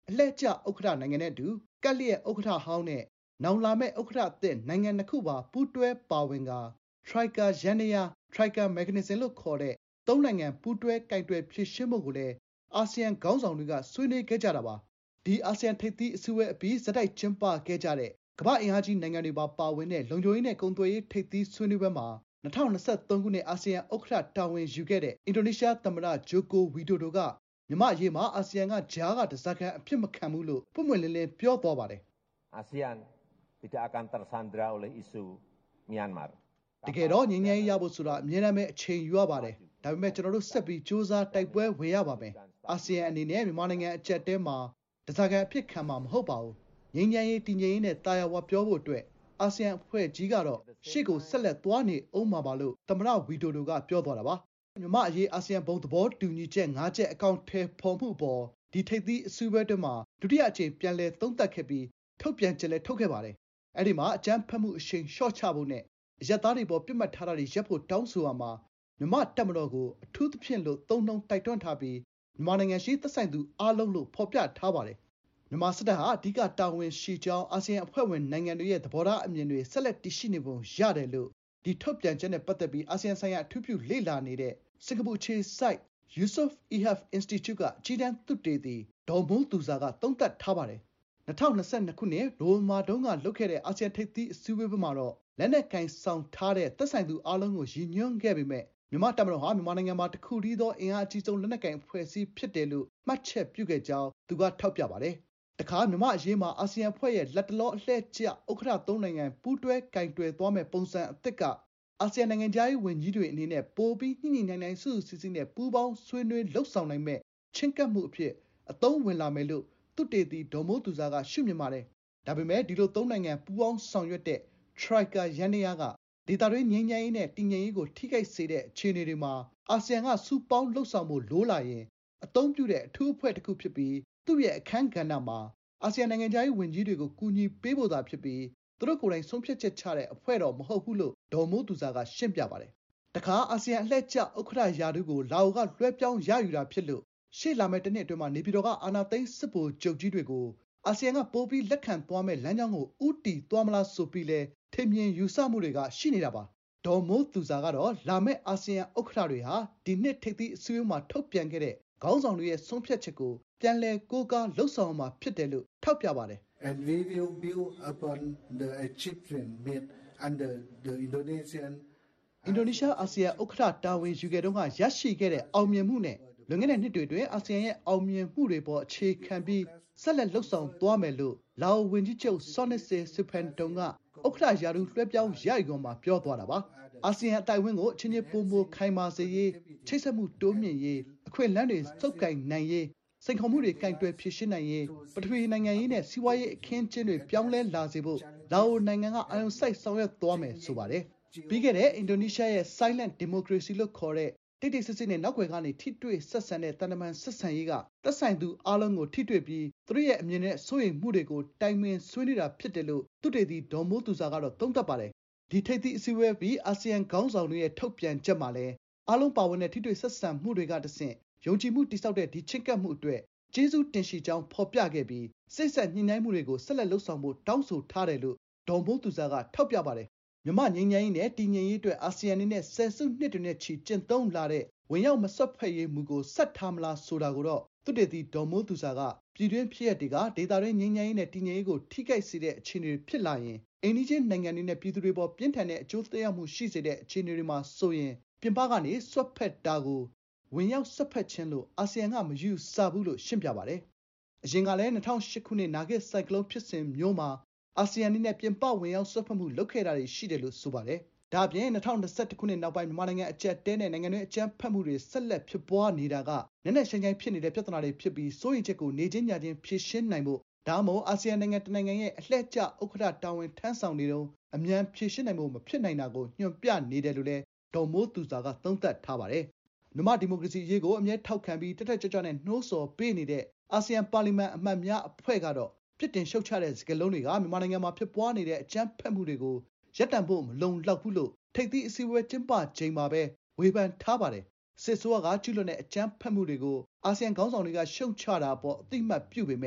အလှည့်ကျဥက္ကဋ္ဌနိုင်ငံနဲ့အတူကက်လျက်ဥက္ကဋ္ဌဟောင်းနဲ့နောင်လာမဲ့ဥက္ကဋ္ဌအသစ်နိုင်ငံနှစ်ခုပါပူးတွဲပါဝင်က Troika ယန္တရား Troika Mechanism လို့ခေါ်တဲ့သုံးနိုင်ငံပူးတွဲကိုင်တွယ်ဖြည့်ရှင်းဖို့ကိုလည်းအာဆီယံခေါင်းဆောင်တွေကဆွေးနွေးခဲ့ကြတာပါဒီအာဆီယံထိပ်သီးအစည်းအဝေးအပြီးဇက်တိုက်ကျင်းပခဲ့ကြတဲ့ကမ္ဘာအင်အားကြီးနိုင်ငံတွေပါပါဝင်တဲ့လုံခြုံရေးနဲ့ကုန်သွယ်ရေးထိပ်သီးဆွေးနွေးပွဲမှာ၂၀၂၃ခုနှစ်အာဆီယံဥက္ကဋ္ဌတာဝန်ယူခဲ့တဲ့အင်ဒိုနီးရှားသမ္မတဂျိုကိုဝီဒိုဒိုကမြန်မာအရေးမှာအာဆီယံကကြားကတစားခံအဖြစ်မခံဘူးလို့ပွင့်ပွင့်လင်းလင်းပြောသွားပါတယ် ASEAN tidak akan tersandra oleh isu Myanmar တကယ်တော့ငြိမ်းချမ်းရေးရဖို့ဆိုတာအမြဲတမ်းပဲအချိန်ယူရပါတယ်ဒါပေမဲ့ကျွန်တော်တို့ဆက်ပြီးစူးစမ်းတိုက်ပွဲဝင်ရပါမယ်အာဆီယံအနေနဲ့မြန်မာနိုင်ငံအကျပ်တဲမှာတစားခံအဖြစ်ခံမှာမဟုတ်ပါဘူးငြိမ်းချမ်းရေးတည်ငြိမ်ရေးနဲ့တာယာဝပြောဖို့အတွက်အာဆီယံအဖွဲ့ကြီးကတော့ရှေ့ကိုဆက်လက်သွားနေအောင်မှာပါလို့သမ္မတဝီဒိုဒိုကပြောသွားတာပါမြန်မာအရေးအာဆီယံဘုံသဘောတူညီချက်၅ချက်အကောင့်ထဲပေါ်မှုပေါ်ဒီထိပ်သီးအစည်းအဝေးတွင်မှာဒုတိယအကြိမ်ပြန်လည်သုံးသပ်ခဲ့ပြီးထုတ်ပြန်ချက်လည်းထုတ်ခဲ့ပါတယ်အဲ့ဒီမှာအကြမ်းဖက်မှုအရှိန်လျှော့ချဖို့နဲ့အရက်သားတွေပေါ်ပြစ်မှတ်ထားတာတွေရပ်ဖို့တောင်းဆိုရမှာမြန်မာတပ်မတော်ကိုအထူးသဖြင့်လို့သုံးနှုန်းတိုက်တွန်းထားပြီးမြန်မာနိုင်ငံရှိသက်ဆိုင်သူအားလုံးလို့ဖော်ပြထားပါတယ်မြန်မာစစ်တပ်ဟာအဓိကတာဝန်ရှိကြောင်းအာဆီယံအဖွဲ့ဝင်နိုင်ငံတွေရဲ့သဘောထားအမြင်တွေဆက်လက်တည်ရှိနေပုံရတယ်လို့ဒီထုတ်ပြန်ချက်နဲ့ပတ်သက်ပြီးအာဆီယံဆိုင်ရာအထူးပြုလေ့လာနေတဲ့စင်ကာပူခြေစိုက် Yusof Ehab Institute ကအကြီးတန်းသုတေသီဒေါ်မိုးသူစာကသုံးသပ်ထားပါတယ်၂၀၂၂ခုနှစ်နိုဝင်ဘာတုန်းကလုပ်ခဲ့တဲ့အာဆီယံထိပ်သီးအစည်းအဝေးမှာတော့လက်နက်ကင်ဆောင်ထားတဲ့သက်ဆိုင်သူအားလုံးကိုရည်ညွှန်းခဲ့ပေမဲ့မြန်မာတပ်မတော်ဟာမြန်မာနိုင်ငံမှာတခုတည်းသောအင်အားအကြီးဆုံးလက်နက်ကင်အဖွဲ့အစည်းဖြစ်တယ်လို့မှတ်ချက်ပြုခဲ့ကြောင်းသူကထောက်ပြပါတယ်။တခါမြန်မာအရေးမှာအာဆီယံအဖွဲ့ရဲ့လက်တလောအလှည့်ကျဥက္ကဋ္ဌသုံးနိုင်ငံပူးတွဲကင်တွယ်သွားမဲ့ပုံစံအသစ်ကအာဆီယံနိုင်ငံသားရေးဝန်ကြီးတွေအနေနဲ့ပိုပြီးညှိညှိနှိုင်းနှိုင်းစုစုစည်းစည်းနဲ့ပူးပေါင်းဆွေးနွေးလှုပ်ဆောင်နိုင်မဲ့ချင်းကပ်မှုအဖြစ်အသုံးဝင်လာမယ်လို့သုတေသီဒေါ်မိုးသူစာကရှုမြင်ပါတယ်။ဒါပေမဲ့ဒီလိုသုံးနိုင်ငံပူးပေါင်းဆောင်ရွက်တဲ့ Troika ယန္တရားကဒေသတွင်းငြိမ်းချမ်းရေးနဲ့တည်ငြိမ်ရေးကိုထိခိုက်စေတဲ့အခြေအနေတွေမှာအာဆီယံကစူးပေါင်းလှုပ်ဆောင်ဖို့လိုလာရင်အသုံးပြုတဲ့အထူးအဖွဲ့တစ်ခုဖြစ်ပြီးသူ့ရဲ့အခန်းကဏ္ဍမှာအာဆီယံနိုင်ငံသားရေးဝန်ကြီးတွေကိုကူညီပေးဖို့သာဖြစ်ပြီးသူတို့ကိုယ်တိုင်ဆုံးဖြတ်ချက်ချတဲ့အဖွဲ့တော်မဟုတ်ဘူးလို့ဒေါ်မိုးသူစာကရှင်းပြပါတယ်။တခါအာဆီယံအလှည့်ကျဥက္ကဋ္ဌရာထူးကိုလာအိုကလွှဲပြောင်းရယူတာဖြစ်လို့ရှေ့လာမယ့်တစ်နှစ်အတွင်းမှာနေပြည်တော်ကအာဏာသိမ်းစစ်ဗိုလ်ချုပ်ကြီးတွေကိုအာဆီယံကပိုပြီးလက်ခံသွားမဲ့လမ်းကြောင်းကိုဥတီသွားမလားဆိုပြီးလဲထင်မြင်ယူဆမှုတွေကရှိနေတာပါဒေါ်မိုးသူစာကတော့လာမဲ့အာဆီယံဥက္ကဋ္ဌတွေဟာဒီနှစ်ထိပ်သီးအစည်းအဝေးမှာထုတ်ပြန်ခဲ့တဲ့ခေါင်းဆောင်တွေရဲ့ဆုံးဖြတ်ချက်ကိုပြန်လည်ကိုးကားလှုပ်ဆောင်မှာဖြစ်တယ်လို့ထောက်ပြပါတယ် And we will build upon the achievement made under the Indonesian အင်ဒိုနီးရှားအာဆီယံဥက္ကဋ္ဌတာဝန်ယူခဲ့တုန်းကရရှိခဲ့တဲ့အောင်မြင်မှုနဲ့လွန်ခဲ့တဲ့နှစ်တွေအတွင်းအာဆီယံရဲ့အောင်မြင်မှုတွေပေါ်အခြေခံပြီးဆက်လက်လှုပ်ဆောင်သွားမယ်လို့လာအိုဝန်ကြီးချုပ်ဆော့နစ်စေဆူဖန်တုံကဥက္ကဋ္ဌရာထူးလွှဲပြောင်းရယူမှာပြောသွားတာပါအာဆီယံအတိုင်းအဝန်းကိုအချင်းချင်းပုံမခိုင်မာစေရေးချိတ်ဆက်မှုတိုးမြင့်ရေးအခွင့်အလမ်းတွေစုပ်ကိုင်နိုင်ရေးစိန်ခေါ်မှုတွေကင်တွယ်ဖြည့်ရှင်းနိုင်ရေးပထဝီနိုင်ငံရေးနဲ့စီးပွားရေးအခင်းကျင်းတွေပြောင်းလဲလာစေဖို့လာအိုနိုင်ငံကအာရုံစိုက်ဆောင်ရွက်သွားမယ်ဆိုပါတယ်ပြီးခဲ့တဲ့အင်ဒိုနီးရှားရဲ့ Silent Democracy လို့ခေါ်တဲ့တိတ်တိတ်ဆိတ်ဆိတ်နဲ့နောက်ွယ်ကနေထိတွေ့ဆက်ဆံတဲ့တန်တမန်ဆက်ဆံရေးကသက်ဆိုင်သူအားလုံးကိုထိတွေ့ပြီးသူတို့ရဲ့အမြင်နဲ့စိုးရိမ်မှုတွေကိုတိုင်ပင်ဆွေးနွေးတာဖြစ်တယ်လို့သူတေသီဒေါ်မိုးသူစာကတော့သုံးသပ်ပါတယ်ဒီထိပ်သီးအစည်းအဝေးပြီးအာဆီယံခေါင်းဆောင်တွေရဲ့ထုတ်ပြန်ချက်မှာလည်းအားလုံးပါဝင်တဲ့ထိတွေ့ဆက်ဆံမှုတွေကတဆင့်ယုံကြည်မှုတည်ဆောက်တဲ့ဒီချစ်ကပ်မှုအတွက်ကျေးဇူးတင်ရှိကြောင်းဖော်ပြခဲ့ပြီးစိတ်ဆက်ညှိနှိုင်းမှုတွေကိုဆက်လက်လှုပ်ဆောင်ဖို့တောင်းဆိုထားတယ်လို့ဒေါ်မိုးသူစာကထောက်ပြပါတယ်မြန်မာငြိမ်းချမ်းရေးနဲ့တည်ငြိမ်ရေးအတွက်အာဆီယံအနေနဲ့ဆယ်စုနှစ်တွေနဲ့ချီကျင့်သုံးလာတဲ့ဝင်ရောက်မစွက်ဖက်ရေးမူကိုဆက်ထားမလားဆိုတာကိုတော့သူတေသီဒေါ်မိုးသူစာကပြည်တွင်းဖြစ်ရပ်တွေကဒေသတွင်းငြိမ်းချမ်းရေးနဲ့တည်ငြိမ်ရေးကိုထိခိုက်စေတဲ့အခြေအနေတွေဖြစ်လာရင်အိန္ဒိယနိုင်ငံတွေနဲ့ပြည်သူတွေပေါ်ပြင်းထန်တဲ့အကျိုးသက်ရောက်မှုရှိစေတဲ့အခြေအနေတွေမှာဆိုရင်ပြင်ပကနေစွက်ဖက်တာကိုဝင်ရောက်စွက်ဖက်ခြင်းလို့အာဆီယံကမယူဆဘူးလို့ရှင်းပြပါတယ်။အရင်ကလည်း၂၀၀၈ခုနှစ်နာဂစ်ဆိုင်ကလုန်းဖြစ်စဉ်မျိုးမှာအာဆီယံအနေနဲ့ပြင်ပဝင်ရောက်စွက်ဖက်မှုလုပ်ခဲ့တာတွေရှိတယ်လို့ဆိုပါတယ်။ဒါ့အပြင်၂၀၂၁ခုနှစ်နောက်ပိုင်းမြန်မာနိုင်ငံအကျပ်တဲနဲ့နိုင်ငံတွင်းအကြမ်းဖက်မှုတွေဆက်လက်ဖြစ်ပွားနေတာကနက်နက်ရှိုင်းရှိုင်းဖြစ်နေတဲ့ပြဿနာတွေဖြစ်ပြီးစိုးရိမ်ချက်ကိုနေချင်းညချင်းဖြေရှင်းနိုင်ဖို့ဒါမှမဟုတ်အာဆီယံနိုင်ငံတနိုင်ငံရဲ့အလှည့်ကျဥက္ကဋ္ဌတာဝန်ထမ်းဆောင်နေတော့အမြန်ဖြေရှင်းနိုင်ဖို့မဖြစ်နိုင်တာကိုညွှန်ပြနေတယ်လို့လည်းဒေါ်မိုးသူစာကသုံးသပ်ထားပါတယ်။မြန်မာဒီမိုကရေစီအရေးကိုအမြဲထောက်ခံပြီးတက်တက်ကြွကြွနဲ့နှိုးဆော်ပေးနေတဲ့အာဆီယံပါလီမန်အမတ်များအဖွဲ့ကတော့ပြစ်တင်ရှုတ်ချတဲ့စကားလုံးတွေကမြန်မာနိုင်ငံမှာဖြစ်ပွားနေတဲ့အကြမ်းဖက်မှုတွေကိုရပ်တန့်ဖို့မလုံလောက်ဘူးလို့ထိပ်သီးအစည်းအဝေးကျင်းပချိန်မှာပဲဝေဖန်ထားပါတယ်။စစ်ဆိုးကကျူးလွန်တဲ့အကြမ်းဖက်မှုတွေကိုအာဆီယံခေါင်းဆောင်တွေကရှုတ်ချတာပေါ်အသိမှတ်ပြုပေမဲ့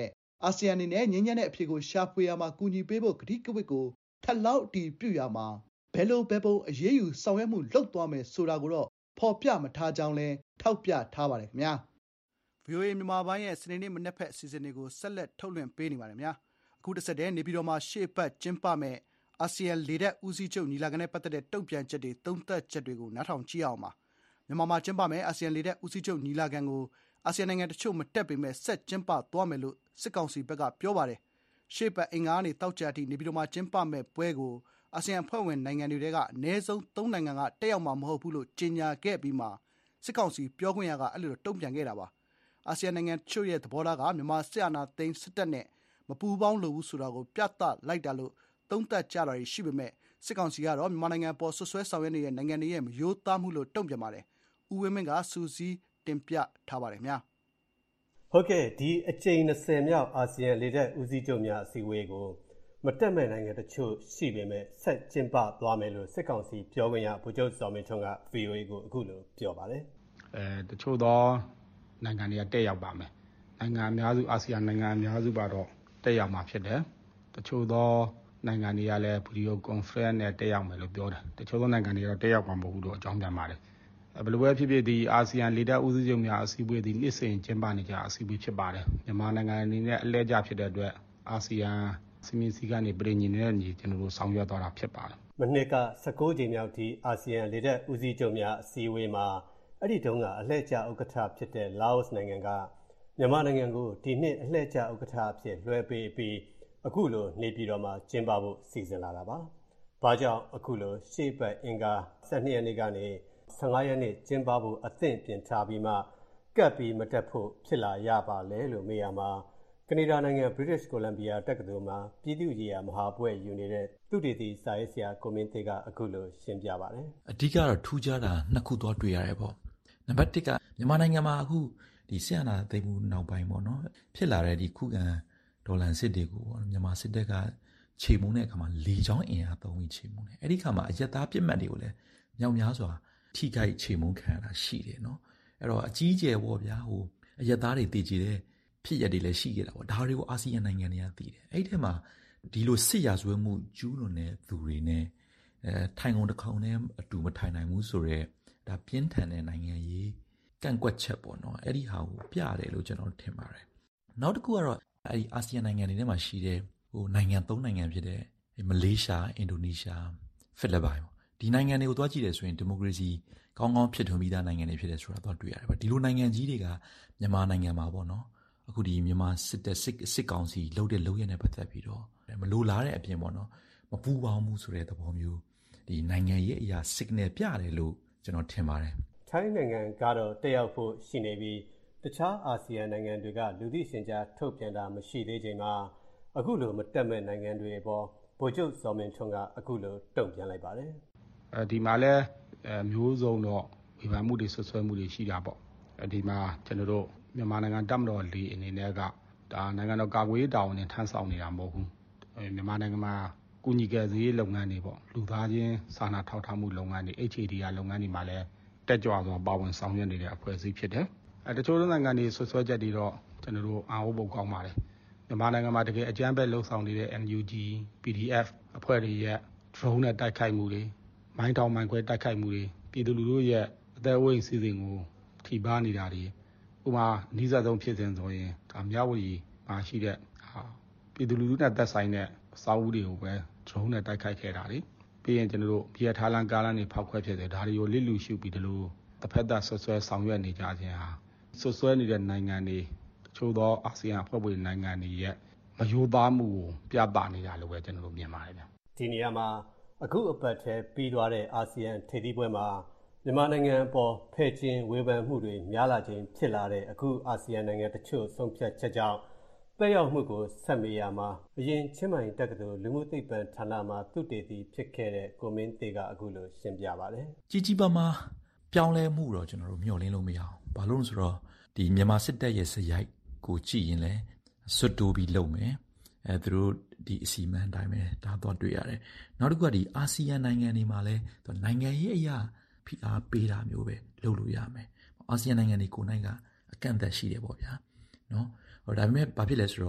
အာဆီယံအနေနဲ့ငြိမ်းချမ်းတဲ့အဖြေကိုရှာဖွေရမှာကူညီပေးဖို့ကတိကဝတ်ကိုထပ်လောက်တည်ပြုရမှာဘယ်လိုဘယ်ပုံအရေးယူဆောင်ရွက်မှုလုပ်သွားမယ်ဆိုတာကိုတော့ဖော်ပြမထားကြောင်းလဲထောက်ပြထားပါတယ်ခင်ဗျာ ဗွီအိုအေ မြန်မာပိုင်းရဲ့စနေနေ့မနက်ဖက်အစီအစဉ်တွေကိုဆက်လက်ထုတ်လွှင့်ပေးနေပါတယ်ခင်ဗျာအခုတစ်ဆက်တည်းနေပြည်တော်မှာရှေ့ပတ်ကျင်းပမဲ့အာဆီယံလေတပ်ဦးစီးချုပ်ညီလာခံနဲ့ပတ်သက်တဲ့တုံ့ပြန်ချက်တွေသုံးသပ်ချက်တွေကိုနားထောင်ကြည့်အောင်ပါမြန်မာမှာကျင်းပမဲ့အာဆီယံလေတပ်ဦးစီးချုပ်ညီလာခံကိုအာဆီယံနိုင်ငံတချို့မတက်ပေမဲ့ဆက်ကျင်းပသွားမယ်လို့စစ်ကောင်စီဘက်ကပြောပါတယ်ရှေ့ပတ်အင်္ဂါကနေတောက်ကြအထိနေပြည်တော်မှာကျင်းပမဲ့ပွဲကိုအာဆီယံဖွဲ့ဝင်နိုင်ငံတွေကအနည်းဆုံးသုံးနိုင်ငံကတက်ရောက်မှာမဟုတ်ဘူးလို့ကြေညာခဲ့ပြီးမှစစ်ကောင်စီပြောခွင့်ရကအဲ့လိုတုံ့ပြန်ခဲ့တာပါအာဆီယံနိုင်ငံချို့ရဲ့သဘောထားကမြန်မာစစ်အာဏာသိမ်းစစ်တပ်နဲ့မပူးပေါင်းလို့ဘူးဆိုတာကိုပြသလိုက်တာလို့သုံးသပ်ကြတာရှိပေမဲ့စစ်ကောင်စီကတော့မြန်မာနိုင်ငံပေါ်ဆွဆွဲဆောင်ရွက်နေတဲ့နိုင်ငံတွေရဲ့မယိုးသားမှုလို့တုံ့ပြန်ပါတယ်ဦးဝင်းမင်းကစူးစီးတင်ပြထားပါတယ်ခင်ဗျာဟုတ်ကဲ့ဒီအကြိမ်၂၀မြောက်အာဆီယံလေတပ်ဦးစီးချုပ်များအစည်းအဝေးကိုမတက်မဲ့နိုင်ငံတချို့ရှိပေမဲ့ဆက်ကျင်းပသွားမယ်လို့စစ်ကောင်စီပြောခွင့်ရဗိုလ်ချုပ်ဇော်မင်းထွန်းက ဗီအိုအေ ကိုအခုလိုပြောပါတယ်အဲတချို့သောနိုင်ငံတွေကတက်ရောက်ပါမယ်နိုင်ငံအများစုအာဆီယံနိုင်ငံအများစုကတော့တက်ရောက်မှာဖြစ်တယ်တချို့သောနိုင်ငံတွေကလည်းဗီဒီယိုကွန်ဖရင့်နဲ့တက်ရောက်မယ်လို့ပြောတယ်တချို့သောနိုင်ငံတွေကတော့တက်ရောက်မှာမဟုတ်ဘူးလို့အကြောင်းပြန်ပါတယ်ဘယ်လိုပဲဖြစ်ဖြစ်ဒီအာဆီယံလေတပ်ဦးစီးချုပ်များအစည်းအဝေးဒီနှစ်စဉ်ကျင်းပနေကြအစည်းအဝေးဖြစ်ပါတယ်မြန်မာနိုင်ငံအနေနဲ့အလဲကျဖြစ်တဲ့အတွက်အာဆီယံစီမင်းစည်းကမ်းတွေပြည်ညီနေတဲ့ညီကျွန်တော်တို့ဆောင်ရွက်သွားတာဖြစ်ပါတယ်မနှစ်က၁၉ကြိမ်မြောက်ဒီအာဆီယံလေတပ်ဦးစီးချုပ်များအစည်းအဝေးမှာအဲ့ဒီတုန်းကအလှည့်ကျဥက္ကဋ္ဌဖြစ်တဲ့လာအိုနိုင်ငံကမြန်မာနိုင်ငံကိုဒီနှစ်အလှည့်ကျဥက္ကဋ္ဌအဖြစ်လွှဲပေးပြီးအခုလိုနေပြည်တော်မှာကျင်းပဖို့စီစဉ်လာတာပါ။ဘာကြောင့်အခုလိုရှေ့ပတ်အင်္ဂါ၁၂ရက်နေ့ကနေ၁၅ရက်နေ့ကျင်းပဖို့အသင့်ပြင်ထားပြီးမှကပ်ပြီးမတက်ဖို့ဖြစ်လာရပါလဲလို့မေးရမှာကနေဒါနိုင်ငံ British Columbia တက္ကသိုလ်မှာပြည်သူ့ရေးရာမဟာဘွဲ့ယူနေတဲ့သုတေသီစာရေးဆရာကိုမင်းသေးကအခုလိုရှင်းပြပါတယ်။အဓိကတော့ထူးခြားတာနှစ်ခုသွားတွေ့ရတယ်ပေါ့။နံပါတ်တစ်ကမြန်မာနိုင်ငံမှာအခုဒီဆီယနာသိမ်းမှုနောက်ပိုင်းပေါ့နော်ဖြစ်လာတဲ့ဒီခုခံဒေါ်လာစစ်တွေကိုပေါ့မြန်မာစစ်တပ်ကခြေမုံတဲ့အခါမှာလေချောင်းအင်အားသုံးပြီးခြေမုံတယ်အဲ့ဒီခါမှာအရက်သားပြစ်မှတ်တွေကိုလည်းမြောက်များစွာထိခိုက်ခြေမုံခံရတာရှိတယ်နော်အဲ့တော့အကြီးအကျယ်ပေါ့ဗျာဟိုအရက်သားတွေတည်ကြည်တဲ့ဖြစ်ရက်တွေလည်းရှိခဲ့တာပေါ့ဒါတွေကိုအာဆီယံနိုင်ငံတွေကသိတယ်အဲ့ဒီထဲမှာဒီလိုစစ်ရာဇဝတ်မှုကျူးလွန်တဲ့သူတွေနဲ့အဲထိုင်ကုန်တစ်ခေါင်နဲ့အတူမထိုင်နိုင်ဘူးဆိုတော့ဒါပြင်းထန်တဲ့နိုင်ငံရေးကန့်ကွက်ချက်ပေါ့နော်အဲ့ဒီဟာကိုပြရတယ်လို့ကျွန်တော်ထင်ပါတယ်နောက်တစ်ခုကတော့အဲ့ဒီအာဆီယံနိုင်ငံတွေထဲမှာရှိတဲ့ဟိုနိုင်ငံသုံးနိုင်ငံဖြစ်တဲ့မလေးရှားအင်ဒိုနီးရှားဖိလစ်ပိုင်ဒီနိုင်ငံတွေကိုသွားကြည့်တယ်ဆိုရင်ဒီမိုကရေစီကောင်းကောင်းဖြစ်ထွန်းပြီးသားနိုင်ငံတွေဖြစ်တယ်ဆိုတာတော့တွေ့ရတယ်ပေါ့ဒီလိုနိုင်ငံကြီးတွေကမြန်မာနိုင်ငံမှာပေါ့နော်အခုဒီမြန်မာစစ်တပ်စစ်စစ်ကောင်စီလှုပ်တဲ့လှုပ်ရတဲ့ပတ်သက်ပြီးတော့မလိုလားတဲ့အပြင်ပေါ့နော်မပူပေါင်းမှုဆိုတဲ့သဘောမျိုးဒီနိုင်ငံရေးအရာ signal ပြတယ်လို့ကျွန်တော်ထင်ပါတယ်ထိုင်းနိုင်ငံကတော့တက်ရောက်ဖို့ရှိနေပြီးတခြားအာဆီယံနိုင်ငံတွေကလူသိရှင်ကြားထုတ်ပြန်တာမရှိသေးချိန်မှာအခုလိုမတက်မဲ့နိုင်ငံတွေအပေါ်ဗိုလ်ချုပ်ဇော်မင်းထွန်းကအခုလိုတုံ့ပြန်လိုက်ပါတယ်အဲဒီမှာလည်းမျိုးစုံတော့ဝေဖန်မှုတွေဆွဆွဲမှုတွေရှိတာပေါ့အဲဒီမှာကျွန်တော်တို့မြန်မာနိုင်ငံတပ်မတော်လေအနေနဲ့ကဒါနိုင်ငံတော်ကာကွယ်ရေးတာဝန်နဲ့ထမ်းဆောင်နေတာမဟုတ်ဘူးမြန်မာနိုင်ငံမှာကုညီကယ်ဆယ်ရေးလုပ်ငန်းတွေပေါ့လူသားချင်းစာနာထောက်ထားမှုလုပ်ငန်းတွေ H A D R လုပ်ငန်းတွေမှာလည်းတက်ကြွစွာပါဝင်ဆောင်ရွက်နေတဲ့အဖွဲ့အစည်းဖြစ်တယ်အဲတချို့သောနိုင်ငံတွေဆွဆွဲချက်တွေတော့ကျွန်တော်တို့အားဟုတ်ဖို့ကောင်းပါတယ်မြန်မာနိုင်ငံမှာတကယ်အကြမ်းဖက်လှုပ်ဆောင်နေတဲ့ N U G P D F အဖွဲ့တွေရဲ့ drone နဲ့တိုက်ခိုက်မှုတွေမိုင်းတောင်မိုင်းခွဲတိုက်ခိုက်မှုတွေပြည်သူလူထုရဲ့အသက်အိုးအိမ်စီစဉ်ကိုထိပါနေတာတွေဥပမာအနည်းဆုံးဖြစ်စဉ်ဆိုရင်ဒါမြဝတီမှာရှိတဲ့ပြည်သူလူထုနဲ့သက်ဆိုင်တဲ့အစာအုပ်တွေကိုပဲ drone နဲ့တိုက်ခိုက်ခဲ့တာတွေပြီးရင်ကျွန်တော်တို့ပြည်ထားလန်းကားလန်းတွေဖောက်ခွဲဖြစ်တယ်ဒါတွေကိုလစ်လူရှုပြီးဒီလိုတစ်ဖက်သက်ဆွဆွဲဆောင်ရွက်နေကြခြင်းဟာဆွဆွဲနေတဲ့နိုင်ငံတွေတချို့သောအာဆီယံအဖွဲ့ဝင်နိုင်ငံတွေရဲ့မယိုးသားမှုကိုပြသနေတာလို့ပဲကျွန်တော်တို့မြင်ပါတယ်ဗျဒီနေရာမှာအခုအပတ်ထဲပြီးသွားတဲ့အာဆီယံထိပ်သီးပွဲမှာမြန်မာနိုင်ငံအပေါ်ဖယ်ကျဉ်ဝေဖန်မှုတွေများလာခြင်းဖြစ်လာတဲ့အခုအာဆီယံနိုင်ငံတချို့ဆုံးဖြတ်ချက်ကြောင့်သက်ရောက်မှုကိုဆက်မေးရမှာအရင်ချင်းမိုင်တက္ကသိုလ်လူမှုသိပ္ပံဌာနမှာသုတေသီဖြစ်ခဲ့တဲ့ကိုမင်းသေးကအခုလိုရှင်းပြပါတယ်ကြီးကြီးပါမာပြောင်းလဲမှုတော့ကျွန်တော်တို့မျှော်လင့်လို့မရအောင်ဘာလို့လဲဆိုတော့ဒီမြန်မာစစ်တပ်ရဲ့စရိုက်ကိုကြည့်ရင်လည်းစွတ်တိုးပြီးလုပ်မယ်အဲသူတို့ဒီအစီအမံအတိုင်းပဲဒါတော့တွေ့ရတယ်နောက်တစ်ခုကဒီအာဆီယံနိုင်ငံတွေမှာလည်းနိုင်ငံရေးအရာဖိအားပေးတာမျိုးပဲလုပ်လို့ရမယ်အာဆီယံနိုင်ငံတွေကိုနိုင်ကအကန့်အသတ်ရှိတယ်ပေါ့ဗျာနော်ဟိုဒါပေမဲ့ဘာဖြစ်လဲဆိုတော့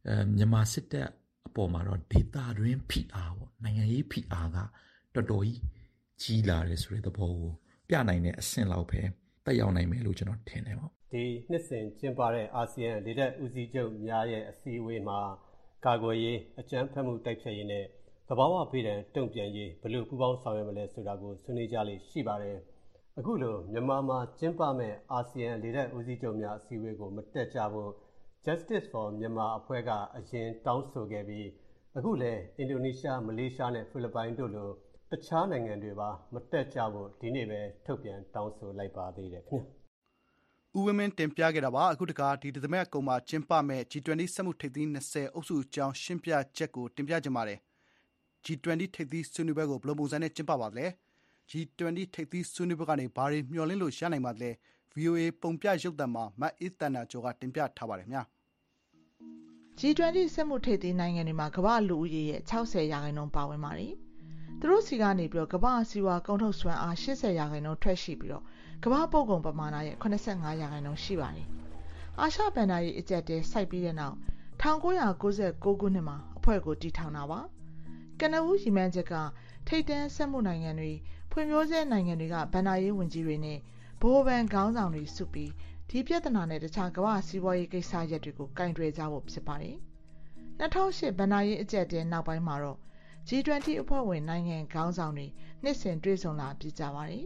အဲမြန်မာစစ်တပ်အပေါ်မှာတော့ဒေတာတွင်ဖိအားပေါ့နိုင်ငံရေးဖိအားကတော်တော်ကြီးကြီးလာတယ်ဆိုတဲ့သဘောကိုပြနိုင်တဲ့အဆင့်လောက်ပဲတက်ရောက်နိုင်မယ်လို့ကျွန်တော်ထင်တယ်ပေါ့ဒီနှစ်စဉ်ကျင်းပတဲ့အာဆီယံလေတပ်ဦးစီးချုပ်များရဲ့အစည်းအဝေးမှာကာကွယ်ရေးအကြမ်းဖက်မှုတိုက်ဖျက်ရေးနဲ့သဘာဝဘေးဒဏ်တုံ့ပြန်ရေးဘယ်လိုပူးပေါင်းဆောင်ရွက်မလဲဆိုတာကိုဆွေးနွေးကြလိမ့်ရှိပါတယ်အခုလိုမြန်မာမှာကျင်းပမဲ့အာဆီယံလေတပ်ဦးစီးချုပ်များအစည်းအဝေးကိုမတက်ကြဖို့ Justice for Myanmar အဖွဲ့ကအရင်တောင်းဆိုခဲ့ပြီးအခုလည်းအင်ဒိုနီးရှားမလေးရှားနဲ့ဖိလစ်ပိုင်တို့လိုတခြားနိုင်ငံတွေပါမတက်ကြဖို့ဒီနေ့ပဲထုတ်ပြန်တောင်းဆိုလိုက်ပါသေးတယ်ခင်ဗျဦးဝင်းမင်းတင်ပြခဲ့တာပါအခုတခါဒီသမက်ကုံမှာကျင်းပမဲ့ G 20 စက်မှုထိပ်သီး20အုပ်စုအကြောင်းရှင်းပြချက်ကိုတင်ပြကြပါတယ် G 20 ထိပ်သီးဆွေးနွေးပွဲကိုဘယ်လိုပုံစံနဲ့ကျင်းပပါလဲ G 20 ထိပ်သီးဆွေးနွေးပွဲကနေဘာတွေမျှော်လင့်လို့ရနိုင်ပါလဲ ဗွီအိုအေ ပုံပြရုပ်သံမှာမတ်အေးတန်နာကျော်ကတင်ပြထားပါတယ်ခင်ဗျာ G 20 စက်မှုထိပ်သီးနိုင်ငံတွေမှာကမ္ဘာလူဦးရေရဲ့၆၀ရာခိုင်နှုန်းပါဝင်ပါတယ်သူတို့စီကနေပြီးတော့ကမ္ဘာစီးပွားကုန်ထုတ်စွမ်းအား၈၀ရာခိုင်နှုန်းထွက်ရှိပြီးတော့ကမ္ဘာပို့ကုန်ပမာဏရဲ့၇၅ရာခိုင်နှုန်းရှိပါတယ်အာရှဘဏ္ဍာရေးအကျပ်တဲစိုက်ပြီးတဲ့နောက်၁၉၉၉ခုနှစ်မှာအဖွဲ့ကိုတည်ထောင်တာပါကနဦးရည်မှန်းချက်ကထိပ်တန်းစက်မှုနိုင်ငံတွေဖွံ့ဖြိုးဆဲနိုင်ငံတွေကဘဏ္ဍာရေးဝန်ကြီးတွေနဲ့ဗဟိုဘဏ်ခေါင်းဆောင်တွေစုပြီးဒီပြဿနာနဲ့တခြားကမ္ဘာစီးပွားရေးကိစ္စရပ်တွေကိုကင်တွယ်ကြဖို့ဖြစ်ပါတယ်၂၀၀၈ဘဏ္ဍာရေးအကျပ်တဲနောက်ပိုင်းမှာတော့ G 20 အဖွဲ့ဝင်နိုင်ငံခေါင်းဆောင်တွေနှစ်စဉ်တွေ့ဆုံလာပြကြပါတယ်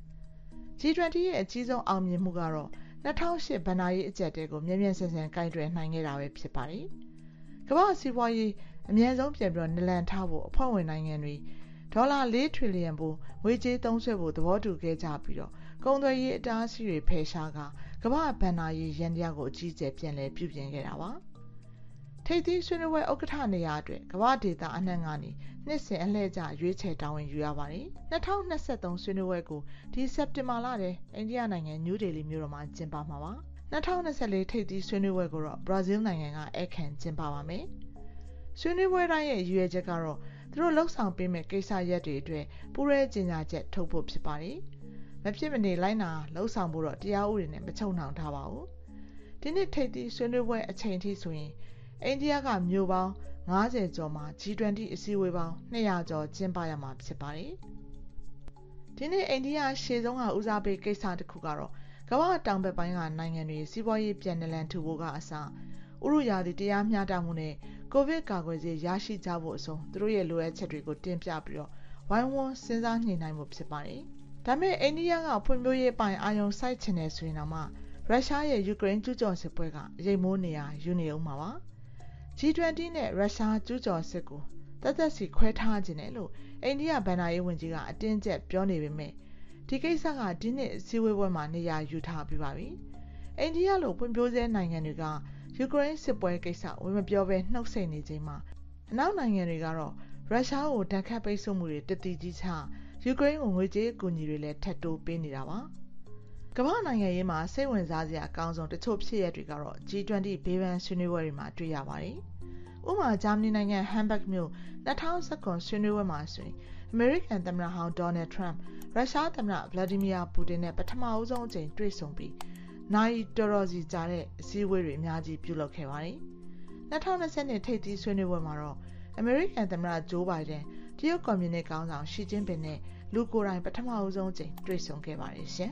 G 20 ရဲ့အကြီးဆုံးအောင်မြင်မှုကတော့၂၀၀၈ဘဏ္ဍာရေးအကျပ်တဲကိုမြဲမြဲဆန်ဆန်ကင်တွယ်နိုင်ခဲ့တာပဲဖြစ်ပါတယ်ကမ္ဘာစီးပွားရေးအများဆုံးပြန်ပြီးတော့နလန်ထားဖို့အဖွဲ့ဝင်နိုင်ငံတွေဒေါ်လာ၄ထရီလီယံပိုငွေကြေးသုံးစွဲဖို့သဘောတူခဲ့ကြပြီးတော့ကုန်သွယ်ရေးအတားအဆီးတွေဖယ်ရှားကကမ္ဘာဘဏ္ဍာရေးရန်တရားကိုအကြီးအကျယ်ပြန်လည်ပြုပြင်ခဲ့တာပါထိပ်သီးဆွေးနွေးပွဲဥက္ကဋ္ဌနေရာအတွက်ကမ္ဘာဒေသအနှံ့ကနေနှစ်စဉ်အလှည့်ကျရွေးချယ်တာဝန်ယူရပါတယ်၂၀၂၃ဆွေးနွေးပွဲကိုဒီစက်တင်ဘာလထဲအိန္ဒိယနိုင်ငံနယူးဒေလီမြို့တော်မှာကျင်းပမှာပါ၂၀၂၄ထိပ်သီးဆွေးနွေးပွဲကိုတော့ဘရာဇီးနိုင်ငံကဧည့်ခံကျင်းပပါမယ်ဆွေးနွေးပွဲတိုင်းရဲ့ရည်ရွယ်ချက်ကတော့သူတို့လှုပ်ဆောင်ပေးမဲ့ကိစ္စရပ်တွေအတွက်ပူးရဲကြေညာချက်ထုတ်ဖို့ဖြစ်ပါတယ်မဖြစ်မနေလိုက်နာလှုပ်ဆောင်ဖို့တော့တရားဥပဒေနဲ့မချုပ်နှောင်ထားပါဘူးဒီနှစ်ထိပ်သီးဆွေးနွေးပွဲအချိန်ထိဆိုရင်အိန္ဒိယကမြို့ပေါင်း၅၀ကျော်မှာ G 20 အစည်းအဝေးပေါင်း၂၀၀ကျော်ကျင်းပရမှာဖြစ်ပါတယ်ဒီနေ့အိန္ဒိယရှေ့ဆုံးကဦးစားပေးကိစ္စတစ်ခုကတော့ကမ္ဘာတောင်ဘက်ပိုင်းကနိုင်ငံတွေစီးပွားရေးပြန်နလန်ထူဖို့ကအစဥရုယာတိတရားမျှတမှုနဲ့ကိုဗစ်ကာကွယ်ဆေးရရှိကြဖို့အဆုံးသူတို့ရဲ့လိုအပ်ချက်တွေကိုတင်ပြပြီးတော့ဝိုင်းဝန်းစဉ်းစားညှိနှိုင်းဖို့ဖြစ်ပါတယ်ဒါပေမဲ့အိန္ဒိယကဖွံ့ဖြိုးရေးပိုင်းအာရုံစိုက်ချင်တယ်ဆိုရင်တော့မှရုရှားရဲ့ယူကရိန်းကျူးကျော်စစ်ပွဲကအရေးမိုးနေရာယူနေအောင်ပါပါG 20 နဲ့ရုရှားကျူးကျော်စစ်ကိုသက်သက်စီခွဲထားခြင်းတယ်လို့အိန္ဒိယဘဏ္ဍာရေးဝန်ကြီးကအတင်းကျပ်ပြောနေပေမဲ့ဒီကိစ္စကဒီနှစ်အစည်းအဝေးပွဲမှာနေရာယူထားပြီးပါပြီအိန္ဒိယလိုဖွံ့ဖြိုးဆဲနိုင်ငံတွေကယူကရိန်းစစ်ပွဲကိစ္စဝင်မပြောဘဲနှုတ်ဆက်နေချိန်မှာအနောက်နိုင်ငံတွေကတော့ရုရှားကိုဓာတ်ခတ်ပိတ်ဆို့မှုတွေတတိကြီးချယူကရိန်းကိုငွေကြေးအကူအညီတွေလည်းထပ်တိုးပေးနေတာပါကမ္ဘာနိုင်ငံရေးမှာစိတ်ဝင်စားစရာအကောင်းဆုံးတချို့ဖြစ်ရပ်တွေကတော့ G 20 ဘေးပန်းဆွေးနွေးပွဲတွေမှာတွေ့ရပါတယ်ဥပမာဂျာမနီနိုင်ငံဟမ်ဘတ်မြို့၂၀၁၇ဆွေးနွေးပွဲမှာဆိုရင်အမေရိကန်သမ္မတဟောင်းဒေါ်နယ်ထရန့်ရုရှားသမ္မတဗလာဒီမီယာပူတင်နဲ့ပထမအဆုံးအကြိမ်တွေ့ဆုံပြီးနိုင်တော်တော်စီကြာတဲ့အစည်းအဝေးတွေအများကြီးပြုလုပ်ခဲ့ပါတယ်၂၀၂၀ထိပ်သီးဆွေးနွေးပွဲမှာတော့အမေရိကန်သမ္မတဂျိုးဘိုင်ဒန်တရုတ်ကွန်မြူနစ်ခေါင်းဆောင်ရှီကျင်းပင်နဲ့လူကိုယ်တိုင်ပထမအဆုံးအကြိမ်တွေ့ဆုံခဲ့ပါတယ်ရှင်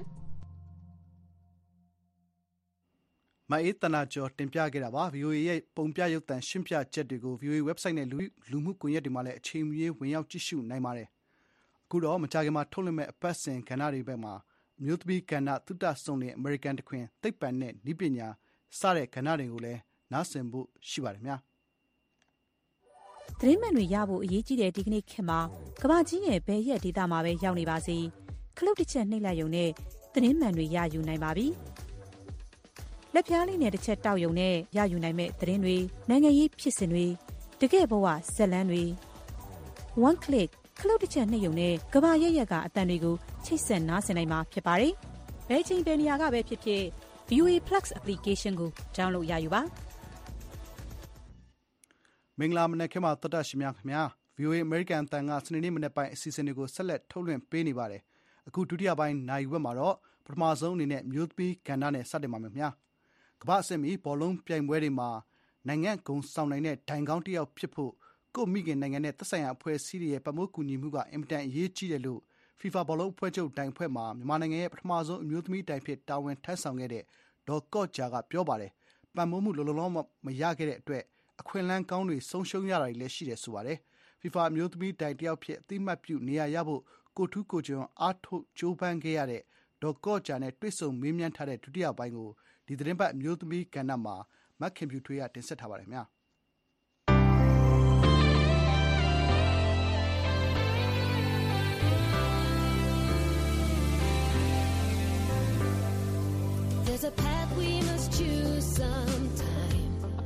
မအေးတနာကျော်တင်ပြခဲ့တာပါ ဗွီအိုအေ ရဲ့ပုံပြရုပ်သံရှင်းပြချက်တွေကို ဗွီအိုအေ website နဲ့လူမှုကွန်ရက်တွေမှာလည်းအချိန်မရွေးဝင်ရောက်ကြည့်ရှုနိုင်ပါတယ်အခုတော့မကြာခင်မှာထုတ်လွှင့်မဲ့အပတ်စဉ်ကဏ္ဍတွေဘက်မှာအမျိုးသမီးကဏ္ဍသုတဆုံလင်အမေရိကန်တခွင်သိပ္ပံနဲ့နည်းပညာစတဲ့ကဏ္ဍတွေကိုလည်းနားဆင်ဖို့ရှိပါတယ်များသတင်းမှန်တွေရဖို့အရေးကြီးတဲ့ဒီကနေ့ခေတ်မှာကမ္ဘာကြီးရဲ့ဘယ်ရက်ဒေသမှာပဲရောက်နေပါစေခလုတ်တစ်ချက်နှိပ်လိုက်ရုံနဲ့သတင်းမှန်တွေရယူနိုင်ပါပြီလက်ပြားလေးနဲ့တစ်ချက်တောက်ယုံနဲ့ရယူနိုင်မဲ့သတင်းတွေနိုင်ငံရေးဖြစ်စဉ်တွေတကယ့်ဘဝဇာတ်လမ်းတွေ one click ခလုတ်တစ်ချက်နှိပ်ယုံနဲ့ကမ္ဘာရက်ရက်ကအသံတွေကိုချိတ်ဆက်နားဆင်နိုင်မှာဖြစ်ပါတယ်ဘယ်ချိန်ဘယ်နေရာကပဲဖြစ်ဖြစ် ဗီအိုအေ Plus application ကို download ရယူပါမင်္ဂလာမနက်ခင်းမှာတော်တာရှင်များခင်ဗျာ ဗီအိုအေ American အသံကစနေနေ့မနက်ပိုင်းအစီအစဉ်တွေကိုဆက်လက်ထုတ်လွှင့်ပေးနေပါတယ်အခုဒုတိယပိုင်းနိုင်ဝက်မှာတော့ပထမဆုံးအနေနဲ့မြို့သမီးကဏ္ဍနဲ့စတင်ပါမယ်ခင်ဗျာကမ္ဘာ့အဆင့်မီဘောလုံးပြိုင်ပွဲတွေမှာနိုင်ငံကုံဆောင်နိုင်တဲ့ဒိုင်ကောင်းတစ်ယောက်ဖြစ်ဖို့ကိုမိခင်နိုင်ငံနဲ့သက်ဆိုင်ရာအဖွဲ့အစည်းတွေရဲ့ပမိုးကူညီမှုကအင်မတန်အရေးကြီးတယ်လို့ FIFA ဘောလုံးအဖွဲ့ချုပ်တိုင်ဖွဲ့မှာမြန်မာနိုင်ငံရဲ့ပထမဆုံးအမျိုးသမီးတိုင်ဖြစ်တာဝန်ထမ်းဆောင်ခဲ့တဲ့ဒေါ်ကော့ဂျာကပြောပါတယ်။ပံ့ပိုးမှုလုံလုံလောက်မရခဲ့တဲ့အတွက်အခွင့်အလမ်းကောင်းတွေဆုံးရှုံးရတာတွေလည်းရှိတယ်ဆိုပါတယ်။ FIFA အမျိုးသမီးတိုင်တစ်ယောက်ဖြစ်အသိမှတ်ပြုနေရာရဖို့ကိုထူးကိုကျွန်းအားထုတ်ကြိုးပမ်းခဲ့ရတဲ့ဒေါ်ကော့ဂျာနဲ့တွေ့ဆုံမေးမြန်းထားတဲ့ဒုတိယပိုင်းကိုဒီသတင်းပတ်အမျိုးသမီးကဏ္ဍမှာမခင်ဖြူထွေးကတင်ဆက်ထားပါတယ်ခင်ဗျာ။ There's a path we must choose sometime.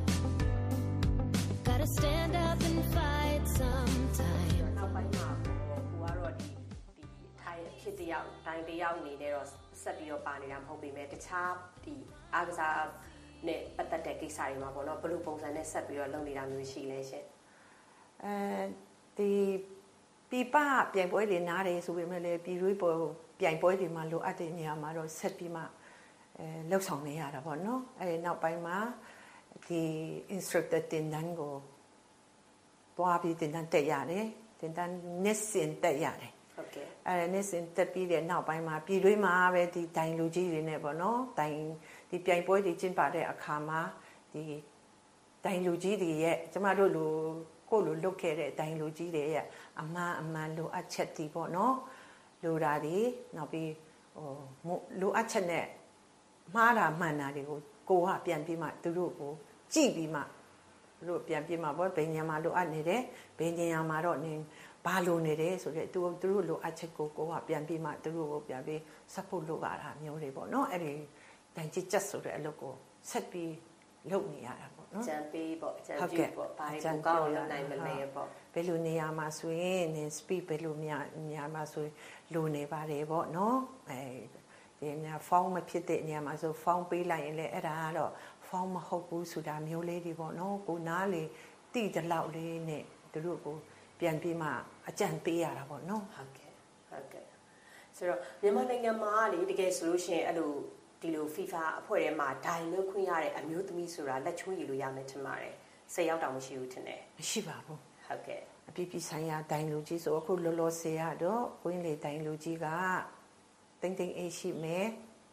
Gotta stand up and fight sometime. နောက်ပိုင်းမှာကိုကတော့ဒီဒီထိုင်ဖြစ်တယောက်တိုင်းတယောက်နေနေတော့ဆက်ပြီးတော့ပါနေတာမဟုတ်ပေမဲ့တခြားဒီအားကစားနဲ့ပတ်သက်တဲ့ကိစ္စတွေမှာပေါ့နော်ဘယ်လိုပုံစံနဲ့ဆက်ပြီးတော့လုပ်နေတာမျိုးရှိလဲရှင်အဲဒီပြပပြိုင်ပွဲတွေနားတယ်ဆိုပေမဲ့လည်းပြည်ရွေးပွဲပြိုင်ပွဲတွေမှာလိုအပ်တဲ့နေရာမှာတော့ဆက်ပြီးမှအဲလှုပ်ဆောင်နေရတာပေါ့နော်အဲဒီနောက်ပိုင်းမှာဒီ instructor တင်တန်းကိုတွားပြီးတင်တန်းတက်ရတယ်တင်တန်းနှစ်စင်တက်ရတယ်ဟုတ်ကဲ့အဲနှစ်စင်တက်ပြီးတဲ့နောက်ပိုင်းမှာပြည်တွင်းမှာပဲဒီဒိုင်လူကြီးတွေနဲ့ပေါ့နော်ဒိုင်ဒီပြိုင်ပွဲတွေကျင်းပတဲ့အခါမှာဒီဒိုင်လူကြီးတွေရဲ့ကျမတို့လိုကိုလိုလုတ်ခဲ့တဲ့ဒိုင်လူကြီးတွေရဲ့အမှန်အမှန်လိုအပ်ချက်တွေပေါ့နော်လိုတာတွေနောက်ပြီးဟိုလိုအပ်ချက်နဲ့မှားတာမှန်တာတွေကိုကိုကပြန်ပြီးမှသူတို့ကိုကြည့်ပြီးမှသူတို့ပြန်ပြီးမှပေါ့ဘယ်ညမှာလိုအပ်နေတယ်ဘယ်ညမှာတော့နင်ဘာလိုနေတယ်ဆိုတော့သူသူတို့လိုအပ်ချက်ကိုကိုကပြန်ပြီးမှသူတို့ကိုပြန်ပြီး support လုပ်ရတာမျိုးတွေပေါ့နော်အဲ့ဒီတိုင်ချစ်ချက်ဆိုတဲ့အလုပ်ကိုဆက်ပြီးလုပ်နေရတာပေါ့နော်အကျံပေးပေါ့အကျံပြုပေါ့ဘာတွေကောင်းလုပ်နိုင်မလဲပေါ့ဘယ်လိုနေရာမှာဆိုရင်နင် speed ဘယ်လိုများနေရာမှာဆိုလိုနေပါတယ်ပေါ့နော်အဲဒီနေရာ form မဖြစ်တဲ့နေရာမှာဆို form ပေးလိုက်ရင်လည်းအဲ့ဒါကတော့ form မဟုတ်ဘူးဆိုတာမျိုးလေးတွေပေါ့နော်ကိုနားလေတိတလောက်လေးနဲ့သူတို့ကိုပြန်ပြီးမှအကြံပေးရတာပေါ့နော်ဟုတ်ကဲ့ဟုတ်ကဲ့ဆိုတော့မြန်မာနိုင်ငံမှာလေတကယ်ဆိုလို့ရှိရင်အဲ့လိုဒီလို FIFA အဖွဲ့ထဲမှာဒိုင်လို့ခွင့်ရတဲ့အမျိုးသမီးဆိုတာလက်ချိုးရည်လို့ရမယ်ထင်ပါတယ်ဆယ်ယောက်တောင်မရှိဘူးထင်တယ်မရှိပါဘူးဟုတ်ကဲ့အပြည့်ပြည့်ဆိုင်ရာဒိုင်လူကြီးဆိုအခုလောလောဆယ်ရတော့ဝင်းလေဒိုင်လူကြီးကတိမ်တိမ်အေးရှိမယ်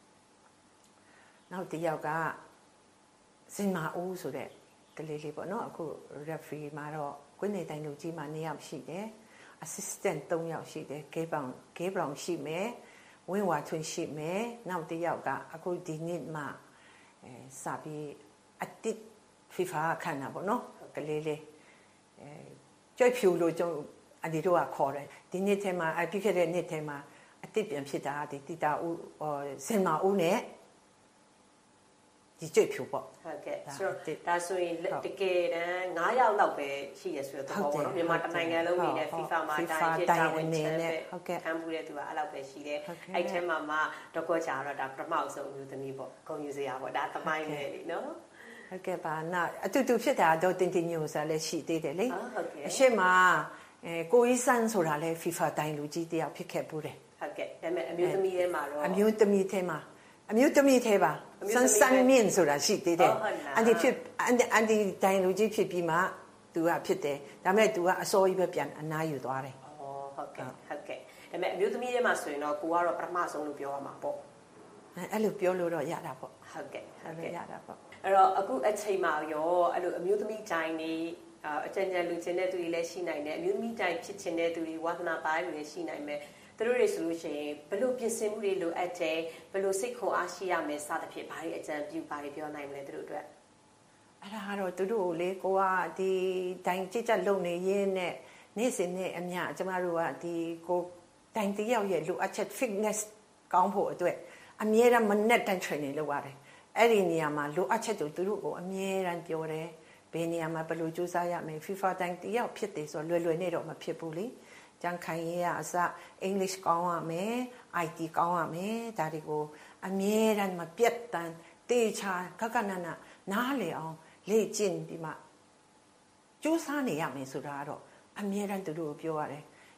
နောက်တစ်ယောက်ကစင်မာဦးဆိုတဲ့ကလေးလေးပေါ့နော်အခု referee မှာတော့ကွင်းနေတိုင်းလူကြီးမှာနှစ်ယောက်ရှိတယ် assistant သုံးယောက်ရှိတယ် gay brown gay brown ရှိမယ်ဝင်းဝါထွန်းရှိမယ်နောက်တစ်ယောက်ကအခုဒီနေ့မှအဲစပြီးအတစ် FIFA ခန့်တာပေါ့နော်ကလေးလေးအဲကြွဖြူလို့ကျွန်အဒီတို့ကခေါ်တယ်ဒီနေ့ထဲမှာအပြည့်ခဲ့တဲ့နေ့ထဲမှာအတစ်ပြန်ဖြစ်တာဒီတီတာဦးစင်မာဦးနဲ့ဒီကြွဖြူပေါ့ဟုတ်ကဲ့ဆိုတော့ဒါဆိုရင်တကယ်တမ်းနင်းယောက်လောက်ပဲရှိရဆိုတော့ပေါ့နော်မြန်မာတိုင်းနိုင်ငံလုံးနေတဲ့ FIFA မှာတိုင်းဖြစ်တာဝင်နေတဲ့ဟုတ်ကဲ့ခံမှုတဲ့သူကအဲ့လောက်ပဲရှိတယ်အဲ့ထဲမှာမှတော့ကောချာတော့ဒါပထမဆုံးမျိုးသမီးပေါ့ဂုဏ်ယူစရာပေါ့ဒါသမိုင်းပဲလीနော်ဟုတ်ကဲ့ပါနောက်အတူတူဖြစ်တာတော့တင်တင်ညိုဆိုလည်းရှိသေးတယ်လေဟုတ်ကဲ့အရှိမအဲကိုကြီးဆန်းဆိုတာလည်း FIFA တိုင်းလူကြီးတယောက်ဖြစ်ခဲ့ဘူးတယ်ဟုတ်ကဲ့ဒါပေမဲ့အမျိုးသမီးထဲမှာတော့အမျိုးသမီးထဲမှာအမျိုးသမီးထဲပါစန်းစန်းမြင့်ဆိုတာရှိသေးတယ်အန်ဒီဖြစ်အန်ဒီအန်ဒီဒိုင်လူကြီးဖြစ်ပြီးမှသူကဖြစ်တယ်ဒါပေမဲ့သူကအစောကြီးပဲပြန်အနားယူသွားတယ်ဩဟုတ်ကဲ့ဟုတ်ကဲ့ဒါပေမဲ့အမျိုးသမီးထဲမှာဆိုရင်တော့ကိုကတော့ပထမဆုံးလို့ပြောရမှာပေါ့အဲ့လိုပြောလို့တော့ရတာပေါ့ဟုတ်ကဲ့ဟုတ်ကဲ့ရတာပေါ့အဲ့တော့အခုအချိန်မှာရောအဲ့လိုအမျိုးသမီးတိုင်းနေအကျဉ်းချလူချင်းတဲ့သူတွေလည်းရှိနိုင်တယ်အမျိုးသမီးတိုင်းဖြစ်ချင်တဲ့သူတွေဝါသနာပါတဲ့လူတွေရှိနိုင်မယ်သူတို့တွေဆိုလို့ရှိရင်ဘယ်လိုပြင်ဆင်မှုတွေလိုအပ်တယ်ဘယ်လိုစိတ်ခွန်အားရှိရမယ်စသဖြင့်ဘာတွေအကြံပြုဘာတွေပြောနိုင်မလဲသူတို့အတွက်အဲ့ဒါကတော့သူတို့ကိုလေကိုကဒီတိုင်းကြစ်ကြက်လုံနေရင်းနဲ့နေ့စဉ်နဲ့အမျှကျမတို့ကဒီကိုတိုင်းတယောက်ရဲ့လိုအပ်ချက် fitness ကောင်းဖို့အတွက်အမြဲတမ်းမနဲ့တန်း training လုပ်ရတယ်အဲ့ဒီနေရာမှာလိုအပ်ချက်တို့သူတို့ကိုအမြဲတမ်းပြောတယ်ဘယ်နေရာမှာဘယ်လိုကြိုးစားရမယ် FIFA တိုင်းတယောက်ဖြစ်တယ်ဆိုတော့လွယ်လွယ်နဲ့တော့မဖြစ်ဘူးလေကျန်ခိုင်ရအစ English ကောင်းရမယ် I T ကောင်းရမယ်ဒါတွေကိုအမြဲတမ်းမပြတ်တမ်းတေချာခက်ခဏနာနားလေအောင်လေ့ကျင့်ပြီးမှကြိုးစားနေရမယ်ဆိုတာကတော့အမြဲတမ်းသူတို့ပြောရတယ်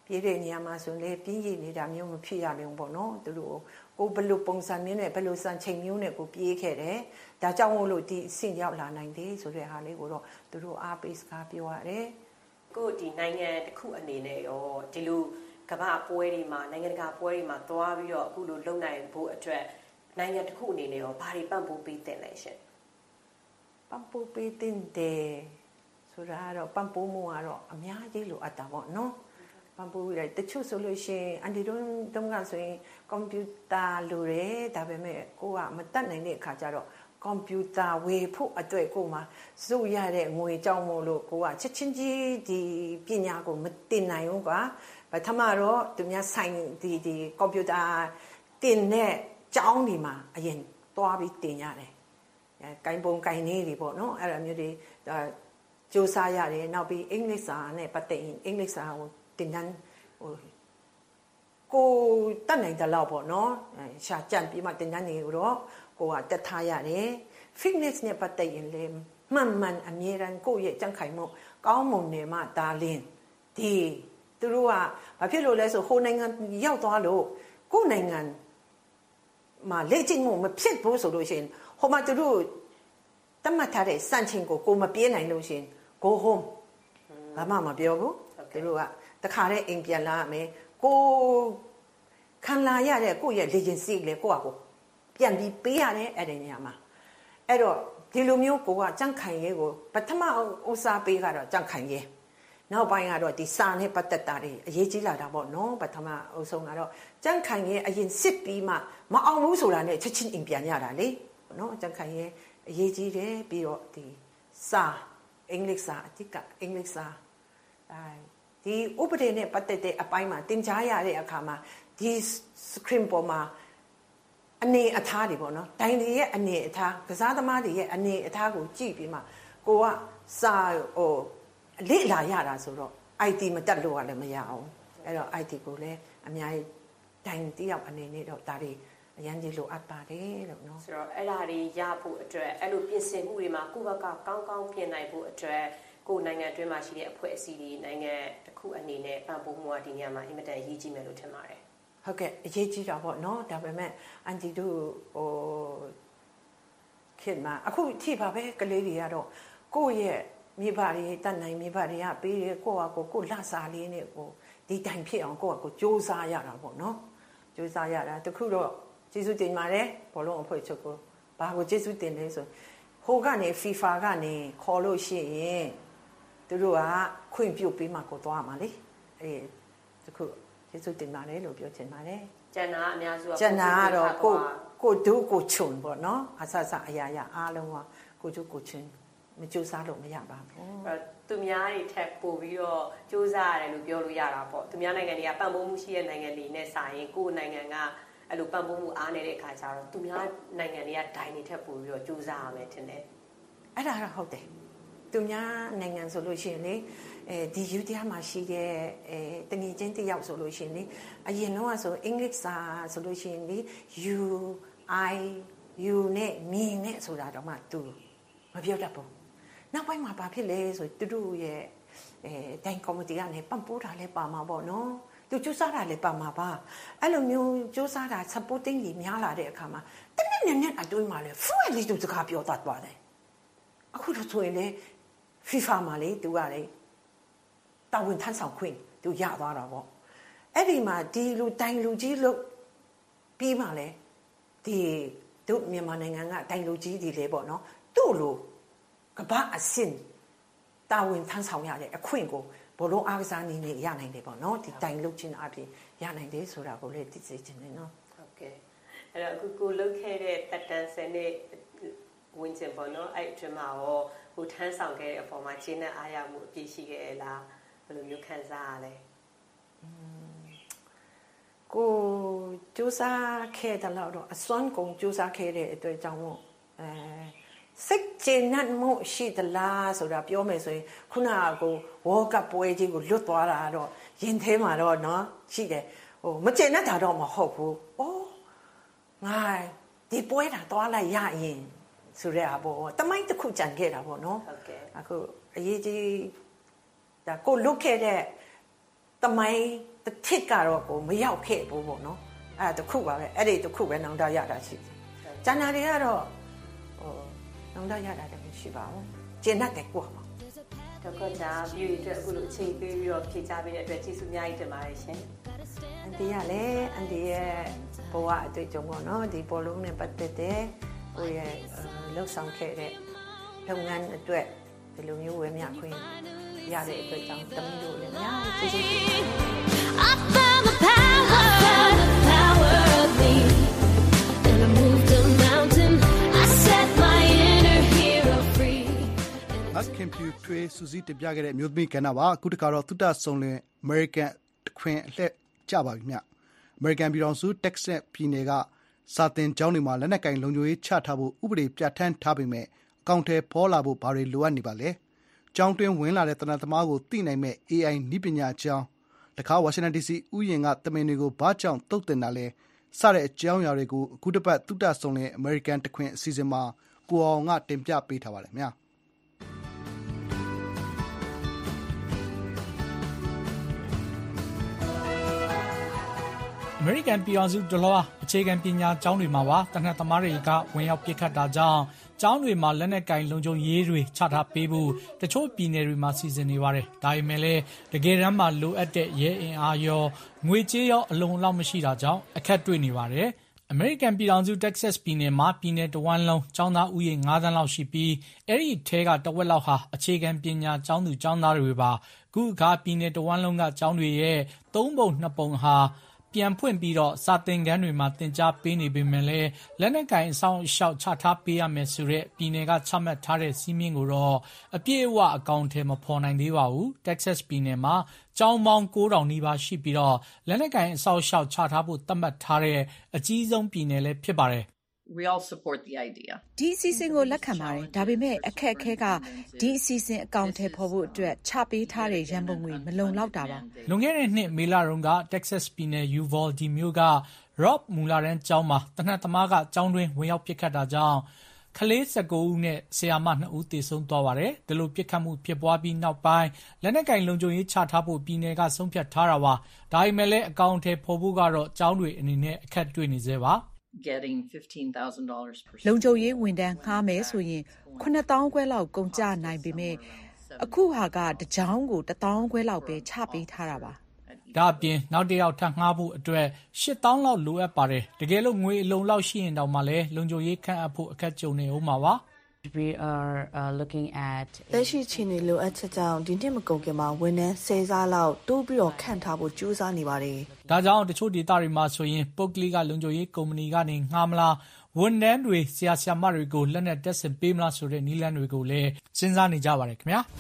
ပြေးတဲ့နေရာမှာဆိုလေပြင်းရည်နေတာမျိုးမဖြစ်ရဘူးပေါ့နော်သူတို့ကိုဘလို့ပုံစံမျိုးနဲ့ဘလို့စံချိန်မျိုးနဲ့ကိုပြေးခဲ့တယ်ဒါကြောင့်မို့လို့ဒီအဆင့်ရောက်လာနိုင်တယ်ဆိုတဲ့ဟာလေးကိုတော့သူတို့အားပေးစကားပြောရတယ်ကိုဒီနိုင်ငံတစ်ခုအနေနဲ့ရောဒီလိုကမ္ဘာပွဲတွေမှာနိုင်ငံတကာပွဲတွေမှာသွားပြီးတော့အခုလိုလုံနိုင်ဖို့အတွက်နိုင်ငံတစ်ခုအနေနဲ့ရောဘာတွေပံ့ပိုးပေးတဲ့လဲရှင်ပံ့ပိုးပေးတဲ့ဆိုတာတော့ပံ့ပိုးမှုကတော့အများကြီးလိုအပ်တာပေါ့နော်ပံ့ပိုးလိုက်တချို့ဆိုလို့ရှိရင်အန်တီတို့တုန်းကဆိုရင်ကွန်ပျူတာလိုတယ်ဒါပေမဲ့ကိုကမတတ်နိုင်တဲ့အခါကျတော့ကွန်ပျူတာဝေဖို့အတွက်ကိုမှစုရတဲ့ငွေကြောင့်မို့လို့ကိုကချက်ချင်းကြီးဒီပညာကိုမတင်နိုင်ဘူးကွာပထမတော့သူများဆိုင်ဒီဒီကွန်ပျူတာတင်တဲ့ကျောင်းဒီမှာအရင်သွားပြီးတင်ရတယ်အဲကိုင်ပုံကိုင်နေတွေပေါ့နော်အဲ့လိုမျိုးတွေစူးစမ်းရတယ်နောက်ပြီးအင်္ဂလိပ်စာနဲ့ပတ်သက်ရင်အင်္ဂလိပ်စာကိုတင်တန်းဟိုကိုတတ်နိုင်တဲ့လောက်ပေါ့နော်ရှာကြံပြီးမှတင်တန်းနေတော့ကိုကတက်ထားရတယ် fitness နဲ့ပတ်သက်ရင်လေမှန်မှန်အမြဲတမ်းကိုယ့်ရဲ့ကြံ့ခိုင်မှုကောင်းမွန်နေမှဒါလင်းဒီသူတို့ကဘာဖြစ်လို့လဲဆိုဟိုနိုင်ငံရောက်သွားလို့ကိုယ့်နိုင်ငံမှာလေ့ကျင့်မှုမဖြစ်ဘူးဆိုလို့ရှိရင်ဟိုမှာသူတို့တတ်မှတ်ထားတဲ့စံချိန်ကိုကိုမပြေးနိုင်လို့ရှိရင် go home ဘာမှမပြောဘူးသူတို့ကတခါတည်းအိမ်ပြန်လာမယ်ကိုခံလာရတဲ့ကိုယ့်ရဲ့လေ့ကျင့်စိတ်လေကိုယ့်ဟာကိုပြန်ပြီးပေးရတယ်အဲ့ဒီနေရာမှာအဲ့တော့ဒီလိုမျိုးကိုကကြံ့ခိုင်ရေးကိုပထမဥစားပေးကတော့ကြံ့ခိုင်ရေးနောက်ပိုင်းကတော့ဒီစာနဲ့ပတ်သက်တာတွေအရေးကြီးလာတာပေါ့နော်ပထမအဆုံးကတော့ကြံ့ခိုင်ရေးအရင်စစ်ပြီးမှမအောင်ဘူးဆိုတာနဲ့ချက်ချင်းအိမ်ပြန်ရတာလေနော်ကြံ့ခိုင်ရေးအရေးကြီးတယ်ပြီးတော့ဒီစာအင်္ဂလိပ်စာအတိကအင်္ဂလိပ်စာအဲဒီဥပဒေနဲ့ပတ်သက်တဲ့အပိုင်းမှာသင်ကြားရတဲ့အခါမှာဒီ screen ပေါ်မှာအနေအထားတွေပေါ့နော်ဒိုင်တွေရဲ့အနေအထားကစားသမားတွေရဲ့အနေအထားကိုကြည့်ပြီးမှကိုကစာဟိုလေ့လာရတာဆိုတော့ ไอ ที မတက်လို့ကလည်းမရအောင်အဲ့တော့ ไอ ที ကိုလည်းအများကြီးဒိုင်တယောက်အနေနဲ့တော့ဒါတွေအရန်ကြီးလိုအပ်ပါတယ်လို့နော်ဆိုတော့အဲ့ဒါတွေရဖို့အတွက်အဲ့လိုပြင်ဆင်မှုတွေမှာကိုယ့်ဘက်ကကောင်းကောင်းပြင်နိုင်ဖို့အတွက်ကိုယ်နိုင်ငံတွင်းမှာရှိတဲ့အဖွဲ့အစည်းတွေနိုင်ငံတစ်ခုအနေနဲ့ပံ့ပိုးမှုကဒီနေရာမှာအင်မတန်အရေးကြီးမယ်လို့ထင်ပါတယ်ဟုတ်ကဲ့အရေးကြီးတာပေါ့နော်ဒါပေမဲ့အန်တီတို့ဟိုခင်မအခုထိပါပဲကလေးတွေကတော့ကိုယ့်ရဲ့မိဘတွေတတ်နိုင်မိဘတွေကပေးတယ်ကိုယ့်ဟာကိုယ်ကိုလှစားလေးနဲ့ကိုဒီတိုင်ဖြစ်အောင်ကိုယ့်ဟာကိုယ်စူးစမ်းရတာပေါ့နော်စူးစမ်းရတာတခုတော့ကျေးဇူးတင်ပါတယ်ဘောလုံးအဖွဲ့ချုပ်ကိုဘာကိုကျေးဇူးတင်လဲဆိုဟိုကနေ FIFA ကနေခေါ်လို့ရှိရင်သူတို့ကခွင့်ပြုပေးမှကိုသွားမှာလေအဲတခုကျေးဇူးတင်ပါတယ်လို့ပြောချင်ပါတယ်ကျန်တာအများစုကကျန်တာကတော့ကိုကိုဒုကိုချွန်ပေါ့နော်အဆဆအရာရာအားလုံးကကိုဒုကိုချွန်မကြိုးစားလို့မရပါဘူးအဲ့သူများတွေထက်ပိုပြီးတော့ကြိုးစားရတယ်လို့ပြောလို့ရတာပေါ့သူများနိုင်ငံတွေကပံ့ပိုးမှုရှိတဲ့နိုင်ငံတွေနဲ့စာရင်ကိုယ်နိုင်ငံကအဲ့လိုပံ့ပိုးမှုအားနေတဲ့အခါကျတော့သူများနိုင်ငံတွေကဒိုင်တွေထက်ပိုပြီးတော့ကြိုးစားရမယ်ထင်တယ်အဲ့ဒါတော့ဟုတ်တယ်သူများနိုင်ငံဆိုလို့ရှိရင်လေအဲဒီယူတီယာမှာရှိတဲ့အဲတငယ်ချင်းတယောက်ဆိုလို့ရှိရင်လေအရင်တော့ဆိုအင်္ဂလိပ်စာဆိုလို့ရှိရင်လေ you I you နဲ့ me နဲ့ဆိုတာတော့မှသူမပြောတတ်ဘူးနောက်ပိုင်းမှာဘာဖြစ်လဲဆိုသူတို့ရဲ့အဲဒိုင်ကော်မတီကနေပံ့ပိုးတာလဲပါမှာပေါ့နော်သူစူးစမ်းတာလဲပါမှာပါအဲ့လိုမျိုးစူးစမ်းတာ supporting ကြီးများလာတဲ့အခါမှာတနည်းနည်းနဲ့အတွင်းမှာလဲ fluently သူစကားပြောတတ်သွားတယ်အခုတော့ဆိုရင်လေ FIFA မှာလေသူကလေတာဝန်ထမ်းဆောင်ခွင့်သူရသွားတာပေါ့အဲ့ဒီမှာဒီလူတိုင်လူကြီးလို့ပြီးမှလေဒီတို့မြန်မာနိုင်ငံကတိုင်လူကြီးတွေလေပေါ့နော်သူ့လိုကဘာအစင်တာဝန်ထမ်းဆောင်ရတဲ့အခွင့်ကိုဘောလုံးအားကစားနည်းနဲ့ရနိုင်တယ်ပေါ့နော်ဒီတိုင်လုတ်ချင်းအပြင်ရနိုင်တယ်ဆိုတာကိုလည်းသိစေချင်တယ်နော်ဟုတ်ကဲ့အဲ့တော့အခုကိုလုတ်ခဲ့တဲ့တက်တန်စင်နဲ့ဝင်ချင်ပေါ့နော်အဲ့ဒီမှာရောဟိုထမ်းဆောင်ခဲ့တဲ့အပေါ်မှာခြေနဲ့အားရမှုအပြည့်ရှိခဲ့လားဘယ်လိုမျိုးခံစားရလဲကိုစူးစမ်းခဲ့တယ်လို့တော့အစွမ်းကုန်စူးစမ်းခဲ့တဲ့အတွက်ကြောင့်မို့အဲစိတ်ကျေနပ်မှုရှိသလားဆိုတာပြောမယ်ဆိုရင်ခုနကကိုဝေါ်ကပွဲကြီးကိုလွတ်သွားတာတော့ရင်ထဲမှာတော့နော်ရှိတယ်ဟိုမကျေနပ်တာတော့မဟုတ်ဘူးအိုးငါဒီပွဲတာသွားလိုက်ရရင်ဆိုရပါဘောတမိုင်းတစ်ခုကြံခဲ့တာပေါ့နော်ဟုတ်ကဲ့အခုအရေးကြီးဒါကိုလွတ်ခဲ့တဲ့တမိုင်းတစ်ထစ်ကတော့ကိုမရောက်ခဲ့ဘူးပေါ့နော်အဲ့ဒါတစ်ခုပါပဲအဲ့ဒီတစ်ခုပဲနောင်တရတာရှိတယ်ကျန်တာတွေကတော့ဟိုနောင်တရတာတည်းမရှိပါဘူးကျင့်တတ်တယ်ကိုပါတော့ကကြာပြီးအတွက်အခုလိုအချိန်ပေးပြီးတော့ဖြေချပေးတဲ့အတွက်ကျေးဇူးအများကြီးတင်ပါတယ်ရှင်အန်တီကလည်းအန်တီရဲ့ဘဝအတွေ့အကြုံပေါ့နော်ဒီဘောလုံးနဲ့ပတ်သက်တဲ့ဟိုရဲ့လှုပ်ဆောင်ခဲ့တဲ့လုပ်ငန်းအတွက်ဒီလိုမျိုးဝယ်မြခွင့်ရတဲ့အတွက်ကြောင့်တမီးတို့လည်းအများကြီးကျေးဇူးတင်ပါတယ် I found the power I found the power of me and I moved a mountain I set my inner hero free As computer trace စူးစီးတင်ပြခဲ့တဲ့မျိုးသမီးကဏ္ဍပါအခုတခါတော့သုတဆုံလင် American တခွင်လှည့်ကြပါပြီမြ။ American ပြည်တော်စု Texas ပြည်နယ်ကစာသင်ကျောင်းတွေမှာလက်နက်ကင်လုံခြုံရေးချထားဖို့ဥပဒေပြဋ္ဌာန်းထားပေမဲ့အကောင့်ထဲပေါ်လာဖို့ဘာတွေလိုအပ်နေပါလဲ။ကျောင်းတွင်းဝင်လာတဲ့တနတ်သမားကိုသိနိုင်မဲ့ A I နည်းပညာကျောင်းတခါ Washington ဒီ စီ ဥယျာဉ်ကတမင်တွေကိုဘာကြောင့်တုတ်တင်တာလဲစတဲ့အကြောင်းအရာတွေကိုအခုတစ်ပတ်သုတဆုံလင် American တခွင်အစီအစဉ်မှာကိုအောင်ကတင်ပြပေးထားပါတယ်မြ။ American ပြည်အောင်စုတလွှာအခြေခံပညာကျောင်းတွေမှာပါတနက်သမားတွေကဝင်ရောက်ပစ်ခတ်တာကြောင့်ကျောင်းတွေမှာလက်နက်ကင်လုံခြုံရေးတွေချထားပေးဖို့တချို့ပြည်နယ်တွေမှာစီစဉ်နေပါတယ်။ဒါပေမဲ့လည်းတကယ်တမ်းမှာလိုအပ်တဲ့ရဲအင်အားရောငွေကြေးရောအလုံအလောက်မရှိတာကြောင့်အခက်တွေ့နေပါတယ်။ American ပြည်အောင်စု Texas ပြည်နယ်မှာပြည်နယ်တဝန်းလုံးကျောင်းသားဦးရေငါးသန်းလောက်ရှိပြီးအဲ့ဒီထဲကတဝက်လောက်ဟာအခြေခံပညာကျောင်းသူကျောင်းသားတွေပါခုအခါပြည်နယ်တဝန်းလုံးကကျောင်းတွေရဲ့သုံးပုံနှစ်ပုံဟာပြန်ဖွင့်ပြီးတော့စာသင်ခန်းတွေမှာသင်ကြားပေးနေပေမဲ့လည်းလက်နက်ကင်အဆောင်အရှောက်ချထားပေးရမယ်ဆိုတဲ့ပြည်နယ်ကချမှတ်ထားတဲ့စည်းမျဉ်းကိုတော့အပြည့်အဝအကောင့်ထဲမဖော်နိုင်သေးပါဘူး။ Texas ပြည်နယ်မှာကျောင်းပေါင်းကိုးထောင်နီးပါးရှိပြီးတော့လက်နက်ကင်အဆောင်အရှောက်ချထားဖို့သတ်မှတ်ထားတဲ့အကြီးဆုံးပြည်နယ်လည်းဖြစ်ပါတယ် We all support the idea. ဒီအစီအစဉ်ကိုလက်ခံပါတယ်။ဒါပေမဲ့အခက်အခဲကဒီအစီအစဉ်အကောင့်ထဲပေါ်ဖို့အတွက်ချပေးထားတဲ့ရန်ပုံငွေမလုံလောက်တာပါ။လွန်ခဲ့တဲ့နှစ်မေလတုန်းက Texas ပြည်နယ် Uvalde မြို့က Rob မူလာတန်းကျောင်းမှာတနက်သမားကကျောင်းတွင်းဝင်ရောက်ပစ်ခတ်တာကြောင့်ကလေး၁၉ဦးနဲ့ဆရာမနှစ်ဦးသေဆုံးသွားပါတယ်။ဒီလိုပစ်ခတ်မှုဖြစ်ပွားပြီးနောက်ပိုင်းလက်နက်ကင်လုံခြုံရေးချထားဖို့ပြည်နယ်ကဆုံးဖြတ်ထားတာပါ။ဒါပေမဲ့လည်းအကောင့်ထဲပေါ်ဖို့ကတော့ကျောင်းတွေအနေနဲ့အခက်တွေ့နေသေးပါ။ getting fifteen thousand dollars per လုံခြုံရေးဝန်ထမ်းငှားမယ်ဆိုရင်ခုနှစ်သောင်းခွဲလောက်ကုန်ကျနိုင်ပေမဲ့အခုဟာကတကြောင်ကိုတစ်သောင်းခွဲလောက်ပဲချပေးထားတာပါဒါအပြင်နောက်တစ်ယောက်ထပ်ငှားဖို့အတွက်ရှစ်သောင်းလောက်လိုအပ်ပါတယ်တကယ်လို့ငွေအလုံလောက်ရှိရင်တောင်မှလည်းလုံခြုံရေးခန့်အပ်ဖို့အခက်ကြုံနေဦးမှာပါ We are uh, looking at လက်ရှိချင်းတွေလိုအပ်ချက်ကြောင့်ဒီနှစ်မကုန်ခင်မှာဝန်ထမ်းဆယ်စားလောက်တိုးပြီးတော့ခန့်ထားဖို့ကြိုးစားနေပါတယ်။ဒါကြောင့်တချို့ဒေသတွေမှာဆိုရင်ပုတ်ကလေးကလုံခြုံရေးကုမ္ပဏီကနေငှားမလားဝန်ထမ်းတွေဆရာဆရာမတွေကိုလက်နက်တက်ဆင်ပေးမလားဆိုတဲ့နည်းလမ်းတွေကိုလည်းစဉ်းစားနေကြပါတယ်ခင်ဗျာ။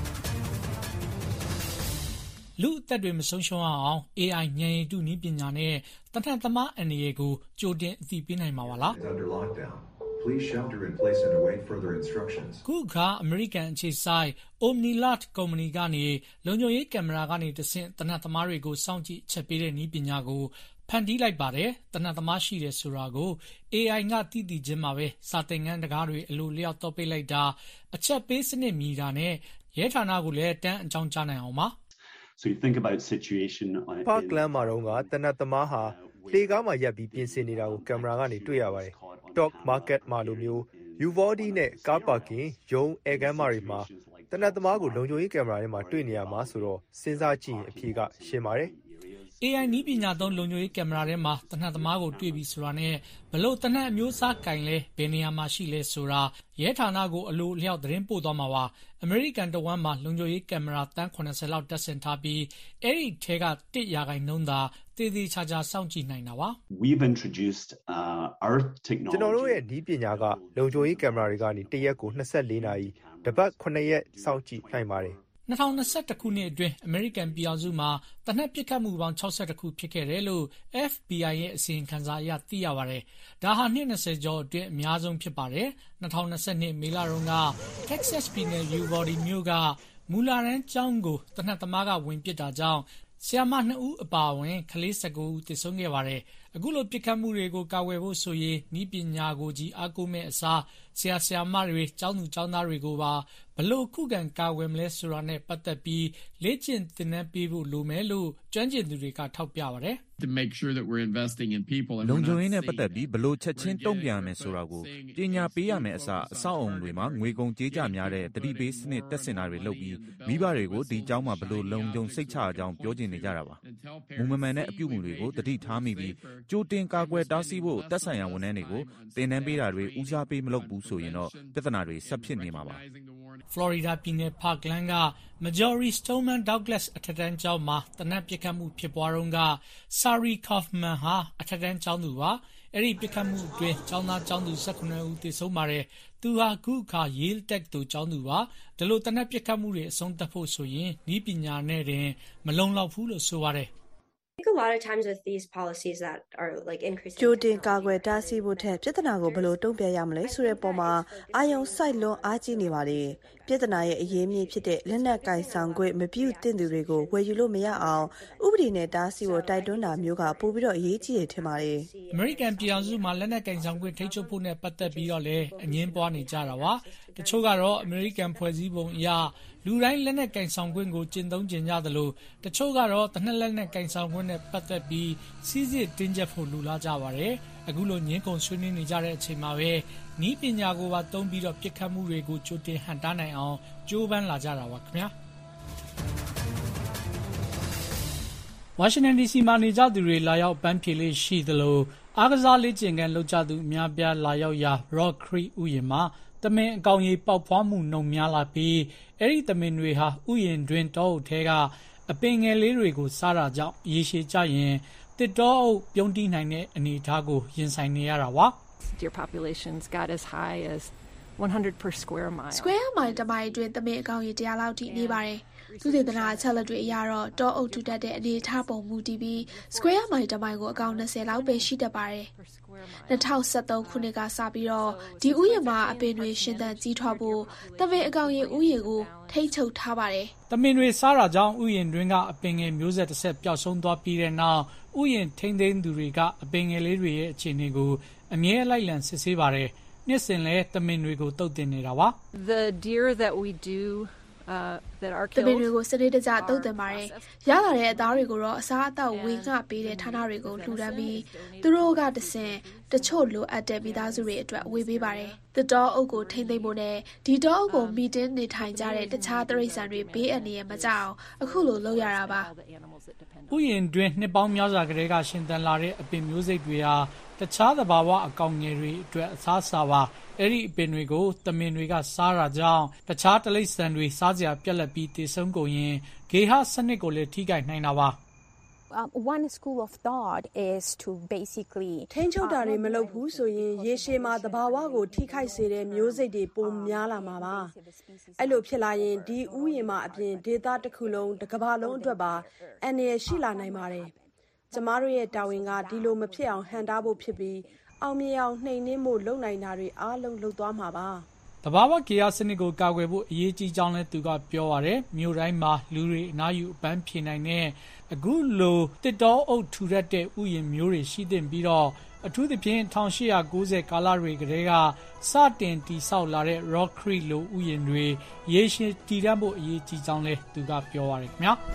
လူအသက်တွေမဆုံးရှုံးအောင် A I ဉာဏ်ရည်တုနည်းပညာနဲ့တနက်သမားအနေရကိုကြိုတင်အသိပေးနိုင်မှာပါလား Please shelter in place and await further instructions. ခုခါအမေရိကန်အခြေစိုက် Omnilat ကုမ္ပဏီကနေလုံခြုံရေးကင်မရာကနေတဆင့်တနက်သမားတွေကိုစောင့်ကြည့်ချက်ပေးတဲ့နည်းပညာကိုဖန်တီးလိုက်ပါတယ်တနက်သမားရှိတယ်ဆိုတာကို A I ကသိသိချင်းမှာပဲစာသင်ခန်းတကားတွေအလိုလျောက်တော့ပိတ်လိုက်တာအချက်ပေးစနစ်မြည်တာနဲ့ရဲဌာနကိုလည်းတန်းအကြောင်းကြားနိုင်အောင်ပါ So you think about situation Parkland မှာတော့ကတနက်သမားဟာလေကားမှာရပ်ပြီးပြင်ဆင်နေတာကိုကင်မရာကနေတွေ့ရပါတယ်Stock Market မှာလိုမျိုး Uvalde နဲ့ Car Parking ရုံးအဲကမ်းမာတွေမှာတနက်သမားကိုလုံခြုံရေးကင်မရာထဲမှာတွေ့နေရမှာဆိုတော့စဉ်းစားကြည့်ရင်အဖြေကရှင်းပါတယ် A I နည်းပညာသုံးလုံခြုံရေးကင်မရာထဲမှာတနက်သမားကိုတွေ့ပြီးဆိုတာနဲ့ဘလို့တနက်အမျိုးအစားကင်လဲဘယ်နေရာမှာရှိလဲဆိုတာရဲဌာနကိုအလိုအလျောက်သတင်းပို့သွားမှာပါအမေရိကန်တဝမ်းမှာလုံခြုံရေးကင်မရာတန်းခုနှစ်ဆယ်လောက်တပ်ဆင်ထားပြီးအဲ့ဒီထဲကတစ်ရာခိုင်နှုန်းသာတည်တည်ချာချာစောင့်ကြည့်နိုင်တာပါ We've introduced uh, Earth technology ကျွန်တော်တို့ရဲ့ဒီပညာကလုံခြုံရေးကင်မရာတွေကနေတစ်ရက်ကိုနှစ်ဆယ့်လေးနာရီတပတ်ခုနှစ်ရက်စောင့်ကြည့်နိုင်ပါတယ်၂၀၂၁ခုနှစ်အတွင်းအမေရိကန်ပြည်အောင်စုမှာတနက်ပစ်ခတ်မှုပေါင်း၆၁ခုဖြစ်ခဲ့တယ်လို့ F B I ရဲ့အစီရင်ခံစာအရသိရပါတယ်။ဒါဟာနှစ်၂၀ကျော်အတွင်းအများဆုံးဖြစ်ပါတယ်။၂၀၂၂မေလတုန်းက Texas ပြည်နယ် Uvalde မြို့ကမူလာတန်းကျောင်းကိုတနက်သမားကဝင်ပစ်တာကြောင့်ဆရာမနှစ်ဦးအပါအဝင်ကလေး၁၉ဦးသေဆုံးခဲ့ပါတယ်။အခုလိုပြစ်ခတ်မှုတွေကိုကာကွယ်ဖို့ဆိုရင်ဤပညာကိုကြီးအားကိုးမဲ့အစားဆရာဆရာမတွေကျောင်းသူကျောင်းသားတွေကိုပါဘလို့ခုခံကာကွယ်မလဲဆိုတာနဲ့ပတ်သက်ပြီးလေ့ကျင့်သင်တန်းပေးဖို့လိုမယ်လို့ကျွမ်းကျင်သူတွေကထောက်ပြပါတယ် to make sure that we're investing in people and လုံခြုံရေးနဲ့ပတ်သက်ပြီးဘလို့ချက်ချင်းတုံ့ပြန်မယ်ဆိုတာကိုပညာပေးရမယ်အစားအဆောက်အုံတွေမှာငွေကုန်ကြေးကျများတဲ့တတိပေးစနစ်တက်စင်တာတွေလုပ်ပြီးမိဘတွေကိုဒီเจ้าမှာဘလို့လုံခြုံစိတ်ချအောင်ပြောကျင်နေကြတာပါမူမမှန်တဲ့အပြုအမူတွေကိုတတိထားမိပြီးကြိုတင်ကာကွယ်တားဆီးဖို့တက်ဆိုင်ရာဝန်ထမ်းတွေကိုသင်တန်းပေးတာတွေဦးစားပေးမလုပ်ဘူးဆိုရင်တော့ပြဿနာတွေဆက်ဖြစ်နေမှာပါ Florida ပြည်နယ် Parkland က Marjory Stoneman Douglas အထက်တန်းကျောင်းမှာတနက်ပစ်ခတ်မှုဖြစ်ပွားတော့က Sari Kaufman ဟာအထက်တန်းကျောင်းသူပါအဲ့ဒီပစ်ခတ်မှုအတွင်းကျောင်းသားကျောင်းသူ၁၇ဦးသေဆုံးပါတယ်သူဟာအခုအခါ Yale Tech သို့ကျောင်းသူပါဒါလို့တနက်ပစ်ခတ်မှုတွေအဆုံးသတ်ဖို့ဆိုရင်ဤပညာနဲ့တင်မလုံလောက်ဘူးလို့ဆိုပါတယ် I think a lot of times with these policies that are like increasing ကြိုတင်ကာကွယ်တားဆီးဖို့ထက်ပြဿနာကိုဘယ်လိုတုံ့ပြန်ရမလဲဆိုတဲ့ပုံမှာအာယုံစိုက်လွန်အားကြီးနေပါလေပြဿနာရဲ့အရေးမြစ်ဖြစ်တဲ့လက်နက်ကင်ဆောင်ခွင့်မပြုသင့်သူတွေကိုဝယ်ယူလို့မရအောင်ဥပဒေနဲ့တားဆီးဖို့တိုက်တွန်းတာမျိုးကပိုပြီးတော့အရေးကြီးတယ်ထင်ပါတယ် American ပြည်အောင်စုမှာလက်နက်ကင်ဆောင်ခွင့်ထိချုပ်ဖို့နဲ့ပတ်သက်ပြီးတော့လည်းအငင်းပွားနေကြတာပါတချို့ကတော့ American ဖွဲ့စည်းပုံအရလူတိုင်းလက်နက်ကင်ဆောင်ခွင့်ကိုကျင့်သုံးကြကြသလိုတချို့ကတော့တနက်လက်နက်ကင်ဆောင်ခွင့်နဲ့ပတ်သက်ပြီးစီးစစ်တင်းကျပ်ဖို့လူလာကြပါတယ်အခုလိုညှင်းခုန်ဆွေးနွေးနေကြတဲ့အချိန်မှာပဲဤပညာကိုပါသုံးပြီးတော့ပြစ်ခတ်မှုတွေကိုကြိုတင်ဟန်တားနိုင်အောင်ကြိုးပမ်းလာကြတာပါခင်ဗျာဝါရှင်တန် ဒီ စီ မှာနေကြသူတွေလာရောက်ပန်းဖြေလေးရှိသလိုအားကစားလေ့ကျင့်ခန်းလုပ်ကြသူအများပြားလာရောက်ရာ Rock Creek ဥယျာဉ်မှာတမင်အကောင်ကြီးပေါက်ဖွားမှုနှုံများလာပြီးအဲ့ဒီတမင်တွေဟာဥယျာဉ်တွင်တောအုပ်ထဲကအပင်ငယ်လေးတွေကိုစားတာကြောင့်ရေရှည်ကြရင်တစ်တောအုပ်ပြုံးတီးနိုင်တဲ့အနေအထားကိုရင်ဆိုင်နေရတာပါ Deer populations got as high as one hundred per square mile. Square mile တမိုင်အတွင်းတမင်အကောင်ကြီးတရားလောက်ထိနေပါတယ်သူဒေသနာအချက်လက်တွေအရတော့တောအုပ်ထူတတ်တဲ့အနေအထားပုံမူတည်ပြီး square mile တမိုင်ကိုအကောင်၂၀လောက်ပဲရှိတတ်ပါတယ်၂၀၁၃ခုနှစ်ကစပြီးတော့ဒီဥယျာဉ်မှာအပင်တွေရှင်သန်ကြီးထွားဖို့တမင်အကောင်ကြီးဥယျာဉ်ကိုထိတ်ချုပ်ထားပါတယ်တမင်တွေစားတာကြောင့်ဥယျာဉ်တွင်းကအပင်ငယ်မျိုးဆက်တစ်ဆက်ပျောက်ဆုံးသွားပြီးတဲ့နောက်ဥယျာဉ်ထိန်းသိမ်းသူတွေကအပင်ငယ်လေးတွေရဲ့အခြေအနေကိုအမြဲလိုက်လံစစ်ဆေးပါတယ်နှစ်စဉ်လဲတမင်တွေကိုတုတ်တင်နေတာပါ The deer that we do uh that are killed တမင်တွေကိုစနစ်တကျတုတ်တင်ပါတယ်ရလာတဲ့အသားတွေကိုတော့အစားအသောက်ဝေငှပေးတဲ့ဌာနတွေကိုလှူဒန်းပြီးသူတို့ကတဆင့်တချို့လိုအပ်တဲ့မိသားစုတွေအတွက်ဝေပေးပါတယ်တတောအုပ်ကိုထိမ့်သိမ့်ဖို့နဲ့ဒီတောအုပ်ကိုမီတင်းနေထိုင်ကြတဲ့တခြားတိရစ္ဆာန်တွေဘေးအန္တရာယ်မကျအောင်အခုလိုလုပ်ရတာပါဥယျာဉ်တွင်နှစ်ပေါင်းများစွာကတည်းကရှင်သန်လာတဲ့အပင်မျိုးစိတ်တွေဟာတခြားသဘာဝအကောင်ငယ်တွေအတွက်အစားအစာပါအဲ့ဒီအပင်တွေကိုတမင်တွေကစားတာကြောင့်တခြားတိရစ္ဆာန်တွေစားစရာပြက်လက်ပြီးသေဆုံးကုန်ရင်ဂေဟစနစ်ကိုလည်းထိခိုက်နိုင်တာပါ Um, one school of thought is to basically ထိန်းချုပ်တာတွေမလုပ်ဘူးဆိုရင်ရေရှည်မှာသဘာဝကိုထိခိုက်စေတဲ့မျိုးစိတ်တွေပုံများလာမှာပါအဲ့လိုဖြစ်လာရင်ဒီဥယျာဉ်မှာအပြင်ဒေသတစ်ခုလုံးတစ်ကမ္ဘာလုံးအတွက်ပါအန္တရာယ်ရှိလာနိုင်ပါတယ်ကျမတို့ရဲ့တာဝန်ကဒီလိုမဖြစ်အောင်ဟန်တားဖို့ဖြစ်ပြီးအောင်မြင်အောင်နှိမ်နင်းဖို့လုပ်နိုင်တာတွေအားလုံးလုပ်သွားမှာပါတဘာဝကေယစနစ်ကိုကာကွယ်ဖို့အရေးကြီးကြောင်းလည်းသူကပြောပါတယ်မြို့တိုင်းမှာလူတွေအနားယူအပန်းဖြေနိုင်တဲ့အခုလိုတစ်တောအုပ်ထူထပ်တဲ့ဥယျာဉ်မျိုးတွေရှိသင့်ပြီးတော့အထူးသဖြင့်၁၈၉၀ကာလတွေကတည်းကစတင်တည်ဆောက်လာတဲ့ Rock Creek လိုဥယျာဉ်တွေရေရှည်တည်တံ့ဖို့အရေးကြီးကြောင်းလည်းသူကပြောပါတယ်ခင်ဗျာ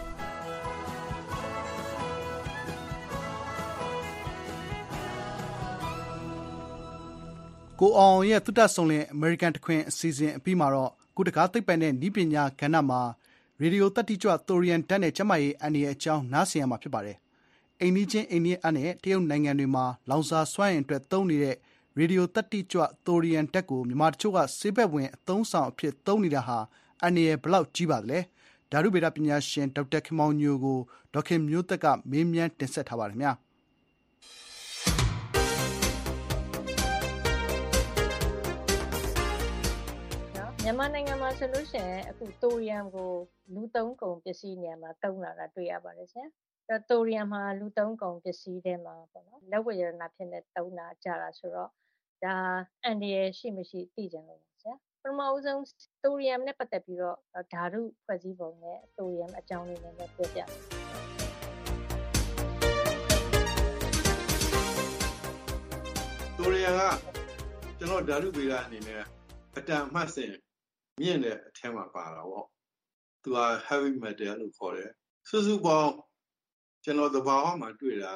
ကိုအောင်ရဲ့သုတဆုံလင် American တခွင်အစီအစဉ်အပြီးမှာတော့ကုတကားသိပ္ပံနဲ့ဤပညာကဏ္ဍမှာရေဒီယိုတတိကျွသိုရီယန်ဓာတ်နဲ့ကျမရေးအန်ဒီရဲ့အကြောင်းနားဆင်ရမှာဖြစ်ပါတယ်။အိမ်နီးချင်းအိန္ဒိယအနဲ့တရုတ်နိုင်ငံတွေမှာလောင်စာစွမ်းအင်အတွက်သုံးနေတဲ့ရေဒီယိုတတိကျွသိုရီယန်ဓာတ်ကိုမြန်မာတချို့ကဆေးဘက်ဝင်အသုံးဆောင်အဖြစ်သုံးနေတာဟာအန်ဒီရဲ့ဘလောက်ကြီးပါသလဲ။ဓာတုဗေဒပညာရှင်ဒေါက်တာခင်မောင်ညိုကိုဒေါက်ခင်မျိုးသက်ကမေးမြန်းတင်ဆက်ထားပါတယ်ခင်ဗျာ။မြန်မာနိုင်ငံမှာဆိုလို့ရှိရင်အခုတိုရီယမ်ကိုလူသုံးကုန်ပစ္စည်းနေရာမှာတုံးလာတာတွေ့ရပါတယ်ဆရာ။အဲတိုရီယမ်မှာလူသုံးကုန်ပစ္စည်းတွေမှာပေါ့နော်လက်ဝတ်ရတနာဖြစ်နေတုံးတာကြတာဆိုတော့ဒါအန်ဒီရရှိမရှိသိကြလို့ဆရာ။ပထမဦးဆုံးတိုရီယမ်နဲ့ပတ်သက်ပြီးတော့ဓာတုဖွဲ့စည်းပုံနဲ့တိုရီယမ်အကြောင်းလေးနဲ့ပြောပြမယ်။တိုရီယန်ကကျွန်တော်ဓာတုဗေဒအနေနဲ့အတန်မှတ်စဉ်မြင့်တဲ့အထက်မှာပါတာပေါ့သူက heavy metal လို့ခေါ်တယ်စုစုပေါင်းကျွန်တော်သဘာဝမှာတွေ့တာ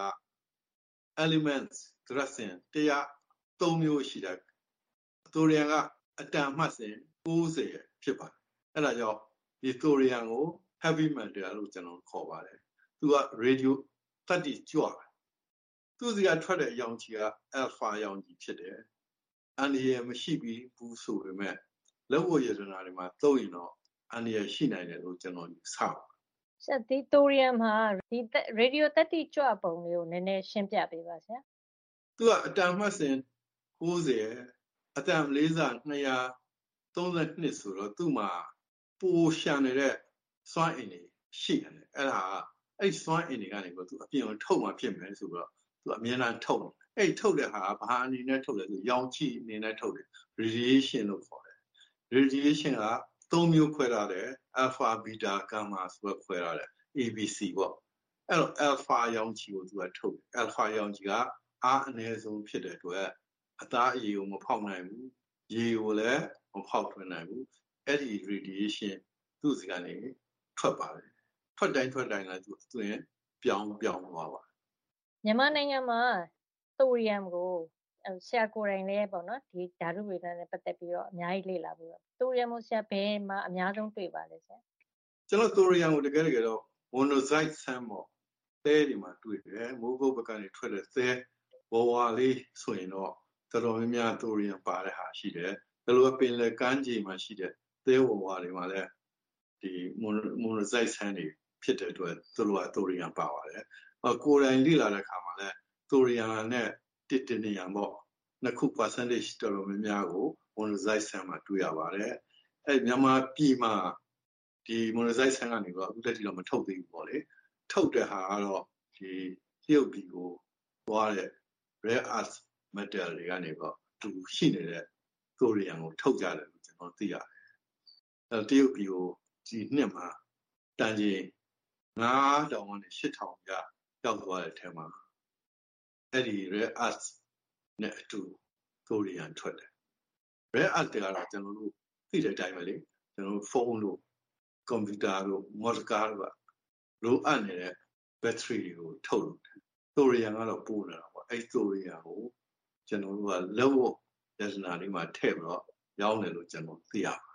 elements ဒရစင်တရားသုံးမျိုးရှိတယ်တိုရီယန်ကအတန်မှတ်စဉ်၉၀ဖြစ်ပါတယ်အဲ့ဒါကြောင့်ဒီတိုရီယန်ကို heavy metal လို့ကျွန်တော်ခေါ်ပါတယ်သူက radio သတ္တိကြွတယ်သူစီကထွက်တဲ့အရောင်ခြည်က alpha ရောင်ခြည်ဖြစ်တယ်အန်ဒီရမရှိဘူးဆိုပေမဲ့လက်ဝတ်ရတနာတွေမှာသုံးရင်တော့အန်ဒီရရှိနိုင်တယ်လို့ကျွန်တော်ယူဆပါတယ်ဆရာဒီတိုရီယမ်မှာဒီရေဒီယိုသတ္တိကြွပုံလေးကိုနည်းနည်းရှင်းပြပေးပါဆရာသူကအတန်မှတ်စဉ်၉၀အတန်လေးစား၂၃၂ဆိုတော့သူ့မှာပိုရှာနေတဲ့စွမ်းအင်တွေရှိတယ်အဲ့ဒါအဲ့စွမ်းအင်တွေကနေတော့သူအပြင်ကိုထုတ်မှဖြစ်မယ်ဆိုတော့သူအမြဲတမ်းထုတ်တယ်အဲ့ထုတ်တဲ့ဟာဘာအနေနဲ့ထုတ်လဲဆိုရောင်ခြည်အနေနဲ့ထုတ်တယ် radiation လို့ခေါ်တယ် radiation ကသုံးမျိုးခွဲထားတယ် alpha beta gamma ဆိုတော့ခွဲထားတယ် A B C ပေါ့အဲ့တော့ alpha ရောင်ခြည်ကိုသူကထုတ်တယ် alpha ရောင်ခြည်ကအားအနည်းဆုံးဖြစ်တဲ့အတွက်အသားအရည်ကိုမဖောက်နိုင်ဘူးရေကိုလည်းမဖောက်ထွင်းနိုင်ဘူးအဲ့ဒီ radiation သူ့စီကနေထွက်ပါတယ်ထွက်တိုင်းထွက်တိုင်းလည်းသူသူရင်ပြောင်းပြောင်းသွားပါတယ်မြန်မာနိုင်ငံမှာတိုရီယမ်ကိုဆရာကိုယ်တိုင်လည်းပေါ့နော်ဒီဓာတုဗေဒနဲ့ပတ်သက်ပြီးတော့အများကြီးလေ့လာပြီးတော့တိုရီယမ်ကိုဆရာဘယ်မှာအများဆုံးတွေ့ပါလဲဆရာကျွန်တော်တိုရီယမ်ကိုတကယ်တကယ်တော့ monoxide ဆန်းပေါ့သဲတွေမှာတွေ့တယ်မိုးကုတ်ဘက်ကနေထွက်တဲ့သဲဝဝလေးဆိုရင်တော့တော်တော်များများတိုရီယမ်ပါတဲ့ဟာရှိတယ်ဒါလိုပင်လယ်ကမ်းခြေမှာရှိတဲ့သဲဝဝတွေမှာလည်းဒီ monoxide ဆန်းတွေဖြစ်တဲ့အတွက်သူတို့ကတိုရီယမ်ပါပါတယ်ကိုယ်တိုင်လေ့လာတဲ့အခါမှာလည်းတိုရီယမ်နဲ့တစ်တင်ယမ်ပေါ့နှစ်ခု percentage တော်တော်များများကို monoxide ဆန်းမှာတွေ့ရပါတယ်အဲမြန်မာပြည်မှာဒီ monoxide ဆန်းကနေတော့အခုတည်းကတော့မထုတ်သေးဘူးပေါ့လေထုတ်တဲ့ဟာကတော့ဒီတရုတ်ပြည်ကိုသွားတဲ့ rare earth metal တွေကနေတော့သူရှိနေတဲ့တိုရီယမ်ကိုထုတ်ကြတယ်လို့ကျွန်တော်သိရတယ်အဲတရုတ်ပြည်ကိုဒီနှစ်မှာတန်ကြီးငါးတောင်ကနေရှစ်ထောင်ကျရောက်သွားတဲ့အထက်မှာအဲ့ဒီ rare earth နဲ့အတူတိုရီယမ်ထွက်တယ် rare earth တွေကတော့ကျွန်တော်တို့သိတဲ့အတိုင်းပဲလေကျွန်တော်တို့ဖုန်းတို့ကွန်ပျူတာတို့မော်ဒကာတို့ကလိုအပ်နေတဲ့ battery တွေကိုထုတ်လို့တယ်တိုရီယမ်ကတော့ပို့နေတာပေါ့အဲ့တိုရီယမ်ကိုကျွန်တော်တို့ကလက်ဝတ်ရတနာလေးမှာထည့်ပြီးတော့ရောင်းတယ်လို့ကျွန်တော်သိရပါတယ်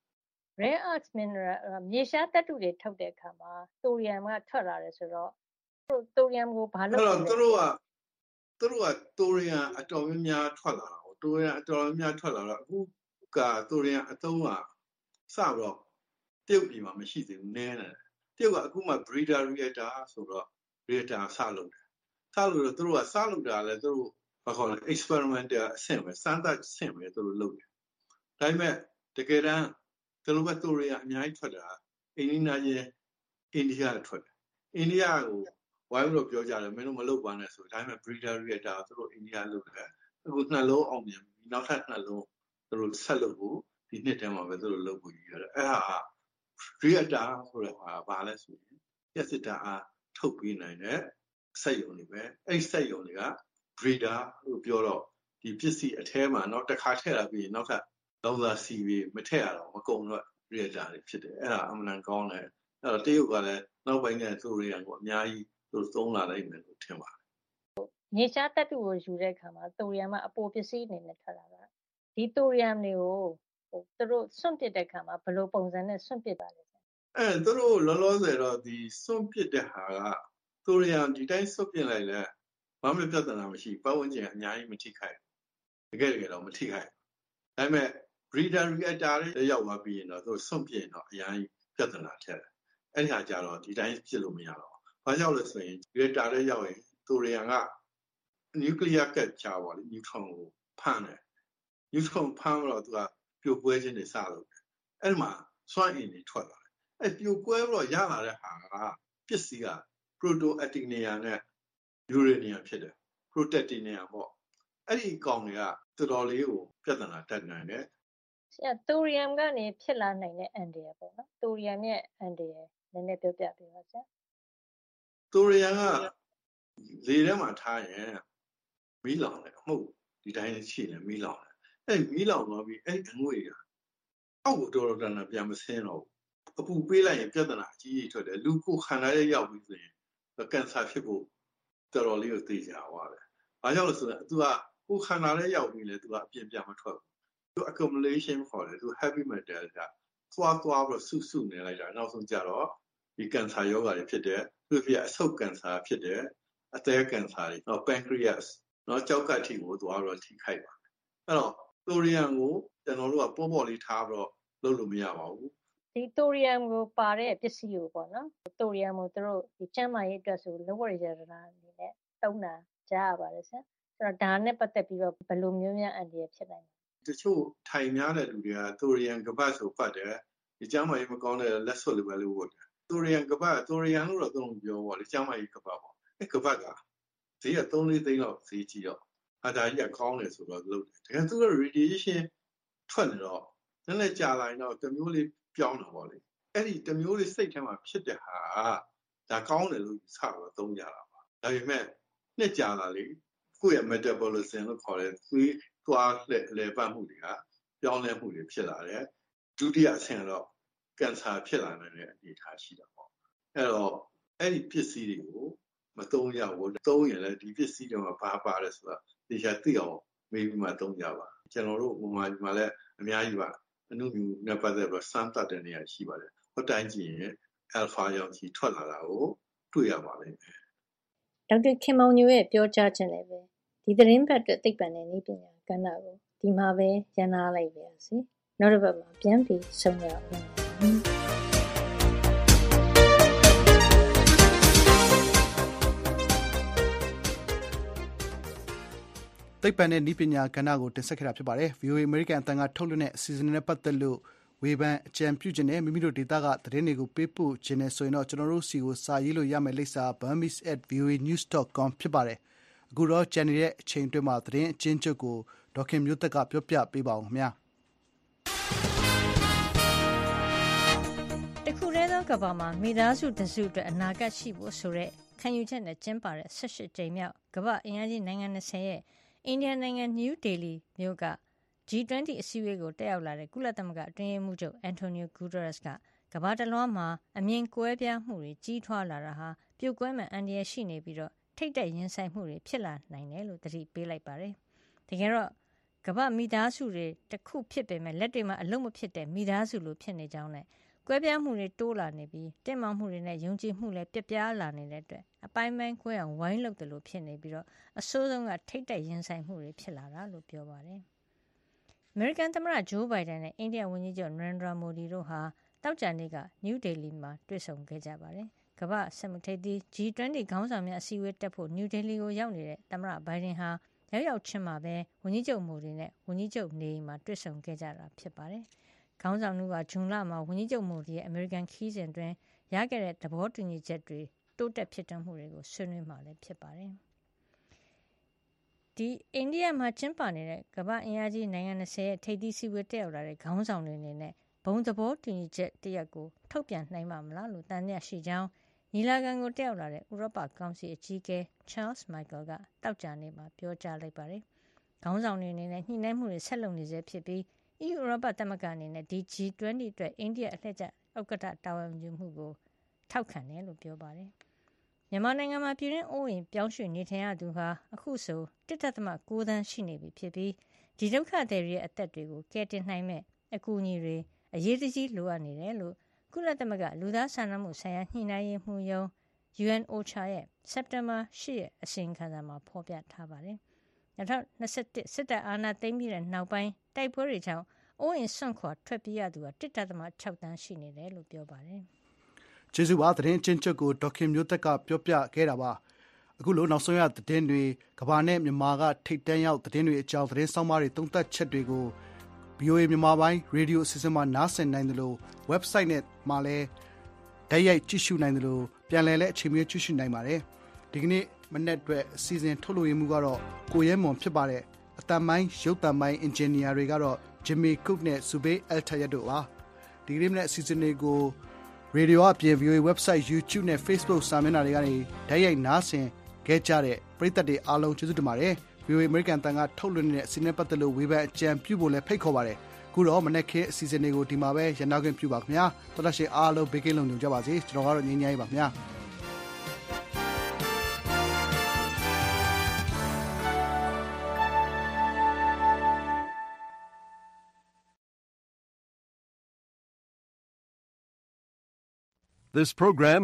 rare earth mineral မြေရှားသတ္တုတွေထုတ်တဲ့အခါမှာတိုရီယမ်ကထွက်လာတယ်ဆိုတော့တိုရီယမ်ကိုဘာလို့လဲသူတို့ကသူတို့ကတိုရီယမ်အတော်များများထွက်လာတာပေါ့တိုရီယမ်အတော်များများထွက်လာတော့အခုကတိုရီယမ်အသုံးကစတော့တရုတ်ပြည်မှာမရှိသေးဘူးနည်းတယ်တရုတ်ကအခုမှ breeder reactor ဆိုတော့ reactor စလုပ်တယ်စလို့တော့သူတို့ကစလုပ်တာလဲသူတို့ဘာခေါ်လဲ experimental အဆင့်ပဲစမ်းသပ်အဆင့်ပဲသူတို့လုပ်တယ်ဒါပေမဲ့တကယ်တမ်းသူတို့ကတိုရီယမ်အများကြီးထွက်တာအိန္ဒိယရဲ့အိန္ဒိယထွက်တယ်အိန္ဒိယကိုဝိုင်းလို့ပြောကြတယ်မင်းတို့မလုပ်ပါနဲ့ဆိုဒါပေမဲ့ breeder reactor သူတို့အိန္ဒိယလုပ်တယ်အခုနှလုံးအောင်မြင်ပြီနောက်ထပ်နှလုံးသူတို့ဆက်လုပ်ဖို့ဒီနှစ်တည်းမှာပဲသူတို့လုပ်ဖို့ရရတယ်အဲ့ဟာ reactor ဆိုတဲ့ဟာဘာလဲဆိုရင်ပြက်စစ်တာအားထုတ်ပေးနိုင်တဲ့စက်ရုံတွေပဲအဲ့စက်ရုံတွေက breeder လို့ပြောတော့ဒီပစ္စည်းအထဲမှာနောက်တစ်ခါထည့်လာပြီးနောက်ထပ်လောင်စာစီပြီးမထည့်ရတော့မကုန်တော့ reactor တွေဖြစ်တယ်အဲ့ဒါအမှန်တန်ကောင်းတယ်အဲ့တော့တရုတ်ကလည်းနောက်ပိုင်းကျရင်တိုရီယမ်ကိုအများကြီးသူသုံးလာနိုင်မယ်လို့ထင်ပါတယ်မြေရှားသတ္တုကိုယူတဲ့အခါမှာတိုရီယမ်ကအပိုပစ္စည်းအနေနဲ့ထွက်လာတာဒီတိုရီယမ်တွေကိုဟိုသူတို့စွန့်ပစ်တဲ့အခါမှာဘယ်လိုပုံစံနဲ့စွန့်ပစ်ပါလဲအဲသူတို့လောလောဆယ်တော့ဒီစွန့်ပစ်တဲ့ဟာကတိုရီယမ်ဒီတိုင်းစွန့်ပစ်လိုက်လဲဘာမှပြဿနာမရှိပတ်ဝန်းကျင်အများကြီးမထိခိုက်တကယ်တကယ်တော့မထိခိုက်ဒါပေမဲ့ breeder reactor တွေရောက်သွားပြီးရင်တော့သူစွန့်ပစ်ရင်တော့အများကြီးပြဿနာထက်တယ်အဲ့ဒီဟာကြတော့ဒီတိုင်းပြစ်လို့မရတော့ဘာကြောင့်လဲဆိုရင် reactor တွေရောက်ရင်တိုရီယမ်က nuclear capture ပေါ့လေ neutron ကိုဖမ်းတယ် neutron ဖမ်းတော့သူကပြိုကွဲခြင်းတွေစလုပ်တယ်အဲ့ဒီမှာစွမ်းအင်တွေထွက်လာတယ်အဲ့ပြိုကွဲတော့ရလာတဲ့ဟာကပစ္စည်းက proto-actinium နဲ့ uranium ဖြစ်တယ် protactinium ပေါ့အဲ့ဒီကောင်တွေကတော်တော်လေးကိုပြဿနာတက်နိုင်တယ်ဆရာတိုရီယမ်ကနေဖြစ်လာနိုင်တဲ့အန်ဒီရပေါ့နော်တိုရီယမ်ရဲ့အန်ဒီရနည်းနည်းပြောပြပေးပါဆရာတိုရီယမ်ကလေထဲမှာထားရင်မီးလောင်တယ်အမှုဒီတိုင်းရှိနေမီးလောင်တယ်အဲ့မီးလောင်တော့ပြီးအဲ့အငွေ့ကအောက်ကိုတော်တော်တန်တန်ပြန်မဆင်းတော့အပူပေးလိုက်ရင်ပြဿနာအကြီးကြီးထွက်တယ်လူကိုခန္ဓာရဲ့ရောက်ပြီးဆိုရင်ကင်ဆာဖြစ်ဖို့တော်တော်လေးကိုသိကြသွားတယ်။ဘာကြောင့်လဲဆိုတော့ तू ကကိုခန္ဓာရဲ့ရောက်ပြီးလေ तू ကအပြင်းပြမထွက်ဘူး။ तू accumulation ခေါ်တယ် तू heavy metal ကသွားသွားပြီးဆုဆုနေလိုက်တာနောက်ဆုံးကြတော့ဒီကင်ဆာယောဂါတွေဖြစ်တယ်သူဖြစ်အဆုတ်ကင်ဆာဖြစ်တယ်အသည်းကင်ဆာတွေနော် pancreas နော်ကြောက်ကထိကိုသွားတော့ထိခိုက်ပါအဲ့တော့တိုရီယမ်ကိုကျွန်တော်တို့ကပေါ့ပေါ့လေးထားပြီးတော့လုပ်လို့မရပါဘူးဒီတိုရီယမ်ကိုပါတဲ့ပစ္စည်းကိုပေါ့နော်တိုရီယမ်ကိုသူတို့ဒီကျန်းမာရေးအတွက်ဆိုလောဝရရတနာအနေနဲ့တုံးတာကြားရပါတယ်ဆရာဆိုတော့ဒါနဲ့ပတ်သက်ပြီးတော့ဘယ်လိုမျိုးများအန်ဒီရဖြစ်နိုင်လဲတချို့ထိုင်များတဲ့လူတွေကတိုရီယမ်ကပတ်ဆိုပတ်တယ်ဒီကျန်းမာရေးမကောင်းတဲ့လက်ဆွတ်လိုပဲလို့ဟုတ်တယ်တိုရီယမ်ကပတ်တိုရီယမ်လို့တော့သုံးပြောပေါ့လေကျန်းမာရေးကပတ်ပေါ့အဲကပတ်ကဈေးကသုံးလေးသိန်းလောက်ဈေးကြီးတော့အတားကြီးကကောင်းတယ်ဆိုတော့လုပ်တယ်တကယ်သူက radiation ထွက်နေတော့နည်းနည်းကြာလာရင်တော့တမျိုးလေးပြောင်းတာပေါ့လေအဲ့ဒီတမျိုးလေးစိတ်ထဲမှာဖြစ်တဲ့ဟာဒါကောင်းတယ်လို့ယူဆတော့သုံးကြတာပါဒါပေမဲ့နှစ်ကြာလာလေကိုယ့်ရဲ့ metabolism လို့ခေါ်တဲ့သွေးသွားလေပတ်မှုတွေကပြောင်းလဲမှုတွေဖြစ်လာတယ်ဒုတိယအဆင့်တော့ကင်ဆာဖြစ်လာနိုင်တဲ့အနေအထားရှိတာပေါ့အဲ့တော့အဲ့ဒီပစ္စည်းတွေကိုမသုံးရဘူးသုံးရင်လည်းဒီပစ္စည်းတွေမှာဘာပါတယ်ဆိုတာသိချာသိအောင်မေးပြီးမှသုံးကြပါကျွန်တော်တို့ဟိုမှာဒီမှာလည်းအများကြီးပါအနုမြူနဲ့ပတ်သက်ပြီးစမ်းသပ်တဲ့နေရာရှိပါတယ်ဟိုတိုင်းကြည့်ရင် alpha ရောင်ကြီးထွက်လာတာကိုတွေ့ရပါလိမ့်မယ်ဒေါက်တာခင်မောင်ညိုရဲ့ပြောကြားခြင်းလည်းပဲဒီသတင်းပတ်အတွက်သိပ္ပံနဲ့နည်းပညာကဏ္ဍကိုဒီမှာပဲရန်နာလိုက်ပါရစေနောက်တစ်ပတ်မှာပြန်ပြီးဆုံရအောင်သိပ္ပံနဲ့နည်းပညာကဏ္ဍကိုတင်ဆက်ခဲ့တာဖြစ်ပါတယ် ဗီအိုအေ American အသံကထုတ်လွှင့်တဲ့အစီအစဉ်နဲ့ပတ်သက်လို့ဝေဖန်အကြံပြုခြင်းနဲ့မိမိတို့ဒေတာကသတင်းတွေကိုပေးပို့ခြင်းနဲ့ဆိုရင်တော့ကျွန်တော်တို့စီကိုစာရေးလို့ရမယ်လိပ်စာ burmese at v o a news dot com ဖြစ်ပါတယ်အခုတော့ကျန်နေတဲ့အချိန်အတွင်းမှာသတင်းအချင်းချုပ်ကိုဒေါက်ခင်မျိုးသက်ကပြောပြပေးပါအောင်ခင်ဗျာတခုတည်းသောကမ္ဘာမှာမိသားစုတစုအတွက်အနာဂတ်ရှိဖို့ဆိုတဲ့ခံယူချက်နဲ့ကျင်းပတဲ့၁၈ကြိမ်မြောက်ကမ္ဘာအင်အားကြီးနိုင်ငံ၂၀ရဲ့အိန္ဒိယနိုင်ငံနယူးဒေလီမြို့က G ၂၀ အစည်းအဝေးကိုတက်ရောက်လာတဲ့ကုလသမဂ္ဂအတွင်းရေးမှူးချုပ်အန်တိုနီယို ဂူတာရက်စ်ကကမ္ဘာတလွှားမှာအမြင်ကွဲပြားမှုတွေကြီးထွားလာတာဟာပြိုကွဲမဲ့အန္တရာယ်ရှိနေပြီးတော့ထိပ်တိုက်ရင်ဆိုင်မှုတွေဖြစ်လာနိုင်တယ်လို့သတိပေးလိုက်ပါတယ်။တကယ်တော့ကမ္ဘာမိသားစုတွေတစ်ခုဖြစ်ပေမဲ့လက်တွေမှာအလုံးမဖြစ်တဲ့မိသားစုလိုဖြစ်နေကြောင်းနဲ့ကွဲပြားမှုတွေတိုးလာနေပြီးတင့်မောင်မှုတွေနဲ့ယုံကြည်မှုလည်းပြပြားလာနေတဲ့အတွက်အပိုင်းပိုင်းကွဲအောင်ဝိုင်းလုပ်တယ်လို့ဖြစ်နေပြီးတော့အဆိုးဆုံးကထိပ်တိုက်ရင်ဆိုင်မှုတွေဖြစ်လာတာလို့ပြောပါတယ်။ အမေရိကန်သမ္မတဂျိုးဘိုင်ဒန်နဲ့အိန္ဒိယဝန်ကြီးချုပ်နရိန္ဒရာမိုဒီတို့ဟာတောက်ကြနေ့ကနယူးဒေလီမှာတွေ့ဆုံခဲ့ကြပါတယ်။ကမ္ဘာစက်မှုထိပ်သီး G ၂၀ ခေါင်းဆောင်များအစည်းအဝေးတက်ဖို့နယူးဒေလီကိုရောက်နေတဲ့သမ္မတဘိုင်ဒန်ဟာရောက်ရောက်ချင်းမှာပဲဝန်ကြီးချုပ်မိုဒီနဲ့ဝန်ကြီးချုပ်နေအိမ်မှာတွေ့ဆုံခဲ့ကြတာဖြစ်ပါတယ်။ခေါင်းဆောင်တို့ကဂျွန်လမှာဝန်ကြီးချုပ်မိုဒီရဲ့အမေရိကန်ခီးစဉ်အတွင်းရခဲ့တဲ့သဘောတူညီချက်တွေတိုးတက်ဖြစ်ထွန်းမှုတွေကိုဆွေးနွေးမှာလည်းဖြစ်ပါတယ်။ဒီအိန္ဒိယမှာကျင်းပနေတဲ့ကမ္ဘာအင်အားကြီးနိုင်ငံ၂၀ရဲ့ထိပ်သီးစည်းဝေးတက်ရောက်လာတဲ့ခေါင်းဆောင်တွေအနေနဲ့ဘုံသဘောတူညီချက်တရက်ကိုထုတ်ပြန်နိုင်မှာမလားလို့တန်မြတ်ရှိကြောင်းညီလာခံကိုတက်ရောက်လာတဲ့ဥရောပကောင်စီအကြီးအကဲ Charles Michel ကတောက်ကြနေ့မှာပြောကြားလိုက်ပါတယ်။ခေါင်းဆောင်တွေအနေနဲ့ညှိနှိုင်းမှုတွေဆက်လုပ်နေစေဖြစ်ပြီး အီးယူဥရောပသမဂ္ဂအနေနဲ့ဒီ G ၂၀ အတွက်အိန္ဒိယအလှည့်ကျဥက္ကဋ္ဌတာဝန်ယူမှုကိုထောက်ခံတယ်လို့ပြောပါတယ်။မြန်မာနိုင်ငံမှာပြည်တွင်းအိုးအိမ်ပြောင်းရွှေ့နေထိုင်ရသူဟာအခုဆို ၁ ဒသမ ၉ သန်းရှိနေပြီဖြစ်ပြီးဒီဒုက္ခသည်တွေရဲ့အသက်တွေကိုကယ်တင်နိုင်မဲ့အကူအညီတွေအရေးတကြီးလိုအပ်နေတယ်လို့ကုလသမဂ္ဂလူသားစာနာမှုဆိုင်ရာညှိနှိုင်းရေးမှူးရုံး ယူအန် အိုချာ ရဲ့စက်တင်ဘာ၈ရက်အစီရင်ခံစာမှာဖော်ပြထားပါတယ်။၂၀၂၁စစ်တပ်အာဏာသိမ်းပြီးတဲ့နောက်ပိုင်းတိုက်ပွဲတွေကြောင့်အိုးအိမ်စွန့်ခွာထွက်ပြေးရသူဟာ၁ ဒသမ ၆ သန်းရှိနေတယ်လို့ပြောပါတယ်။ကျေးဇူးပါသတင်းအချင်းချုပ်ကိုဒေါက်ခင်မျိုးသက်ကပြောပြခဲ့တာပါ။အခုလိုနောက်ဆုံးရသတင်းတွေကမ္ဘာနဲ့မြန်မာကထိပ်တန်းရောက်သတင်းတွေအကြောင်းသတင်းဆောင်မတွေသုံးသပ်ချက်တွေကို ဗီအိုအေ မြန်မာပိုင်းရေဒီယိုအစီအစဉ်မှာနားဆင်နိုင်တယ်လို့ website နဲ့မှာလည်းဓာတ်ရိုက်ကြည့်ရှုနိုင်တယ်လို့ပြန်လည်လဲအချိန်မီကြည့်ရှုနိုင်ပါတယ်။ဒီကနေ့မနေ့အတွက်အစီအစဉ်ထုတ်လွှင့်မှုကတော့ကိုရဲမွန်ဖြစ်ပါတယ်။အတန်ပိုင်းရုပ်တံပိုင်းအင်ဂျင်နီယာတွေကတော့ Jimmy Cook နဲ့ Subay Altayat တို့ပါ။ဒီကနေ့မနေ့အစီအစဉ်တွေကိုရေဒီယိုအပြင် ဗီအိုအေ website YouTube နဲ့ Facebook စာမျက်နှာတွေကနေဓာတ်ရိုက်နားဆင်ခဲ့ကြတဲ့ပရိသတ်တွေအားလုံးကျေးဇူးတင်ပါတယ်။ဗီအိုအေ အမေရိကန်အသံကထုတ်လွှင့်နေတဲ့အစီအစဉ်နဲ့ပတ်သက်လို့ဝေဖန်အကြံပြုဖို့လည်းဖိတ်ခေါ်ပါတယ်။ခုတော့မနက်ခင်းအစီအစဉ်တွေကိုဒီမှာပဲရန်နာခွင့်ပြုပါခင်ဗျာ။သောတရှင်အားလုံးဘေးကင်းလုံခြုံကြပါစေ။ကျွန်တော်ကတော့ငြိမ်းချမ်းရေးပါခင်ဗျာ။ This program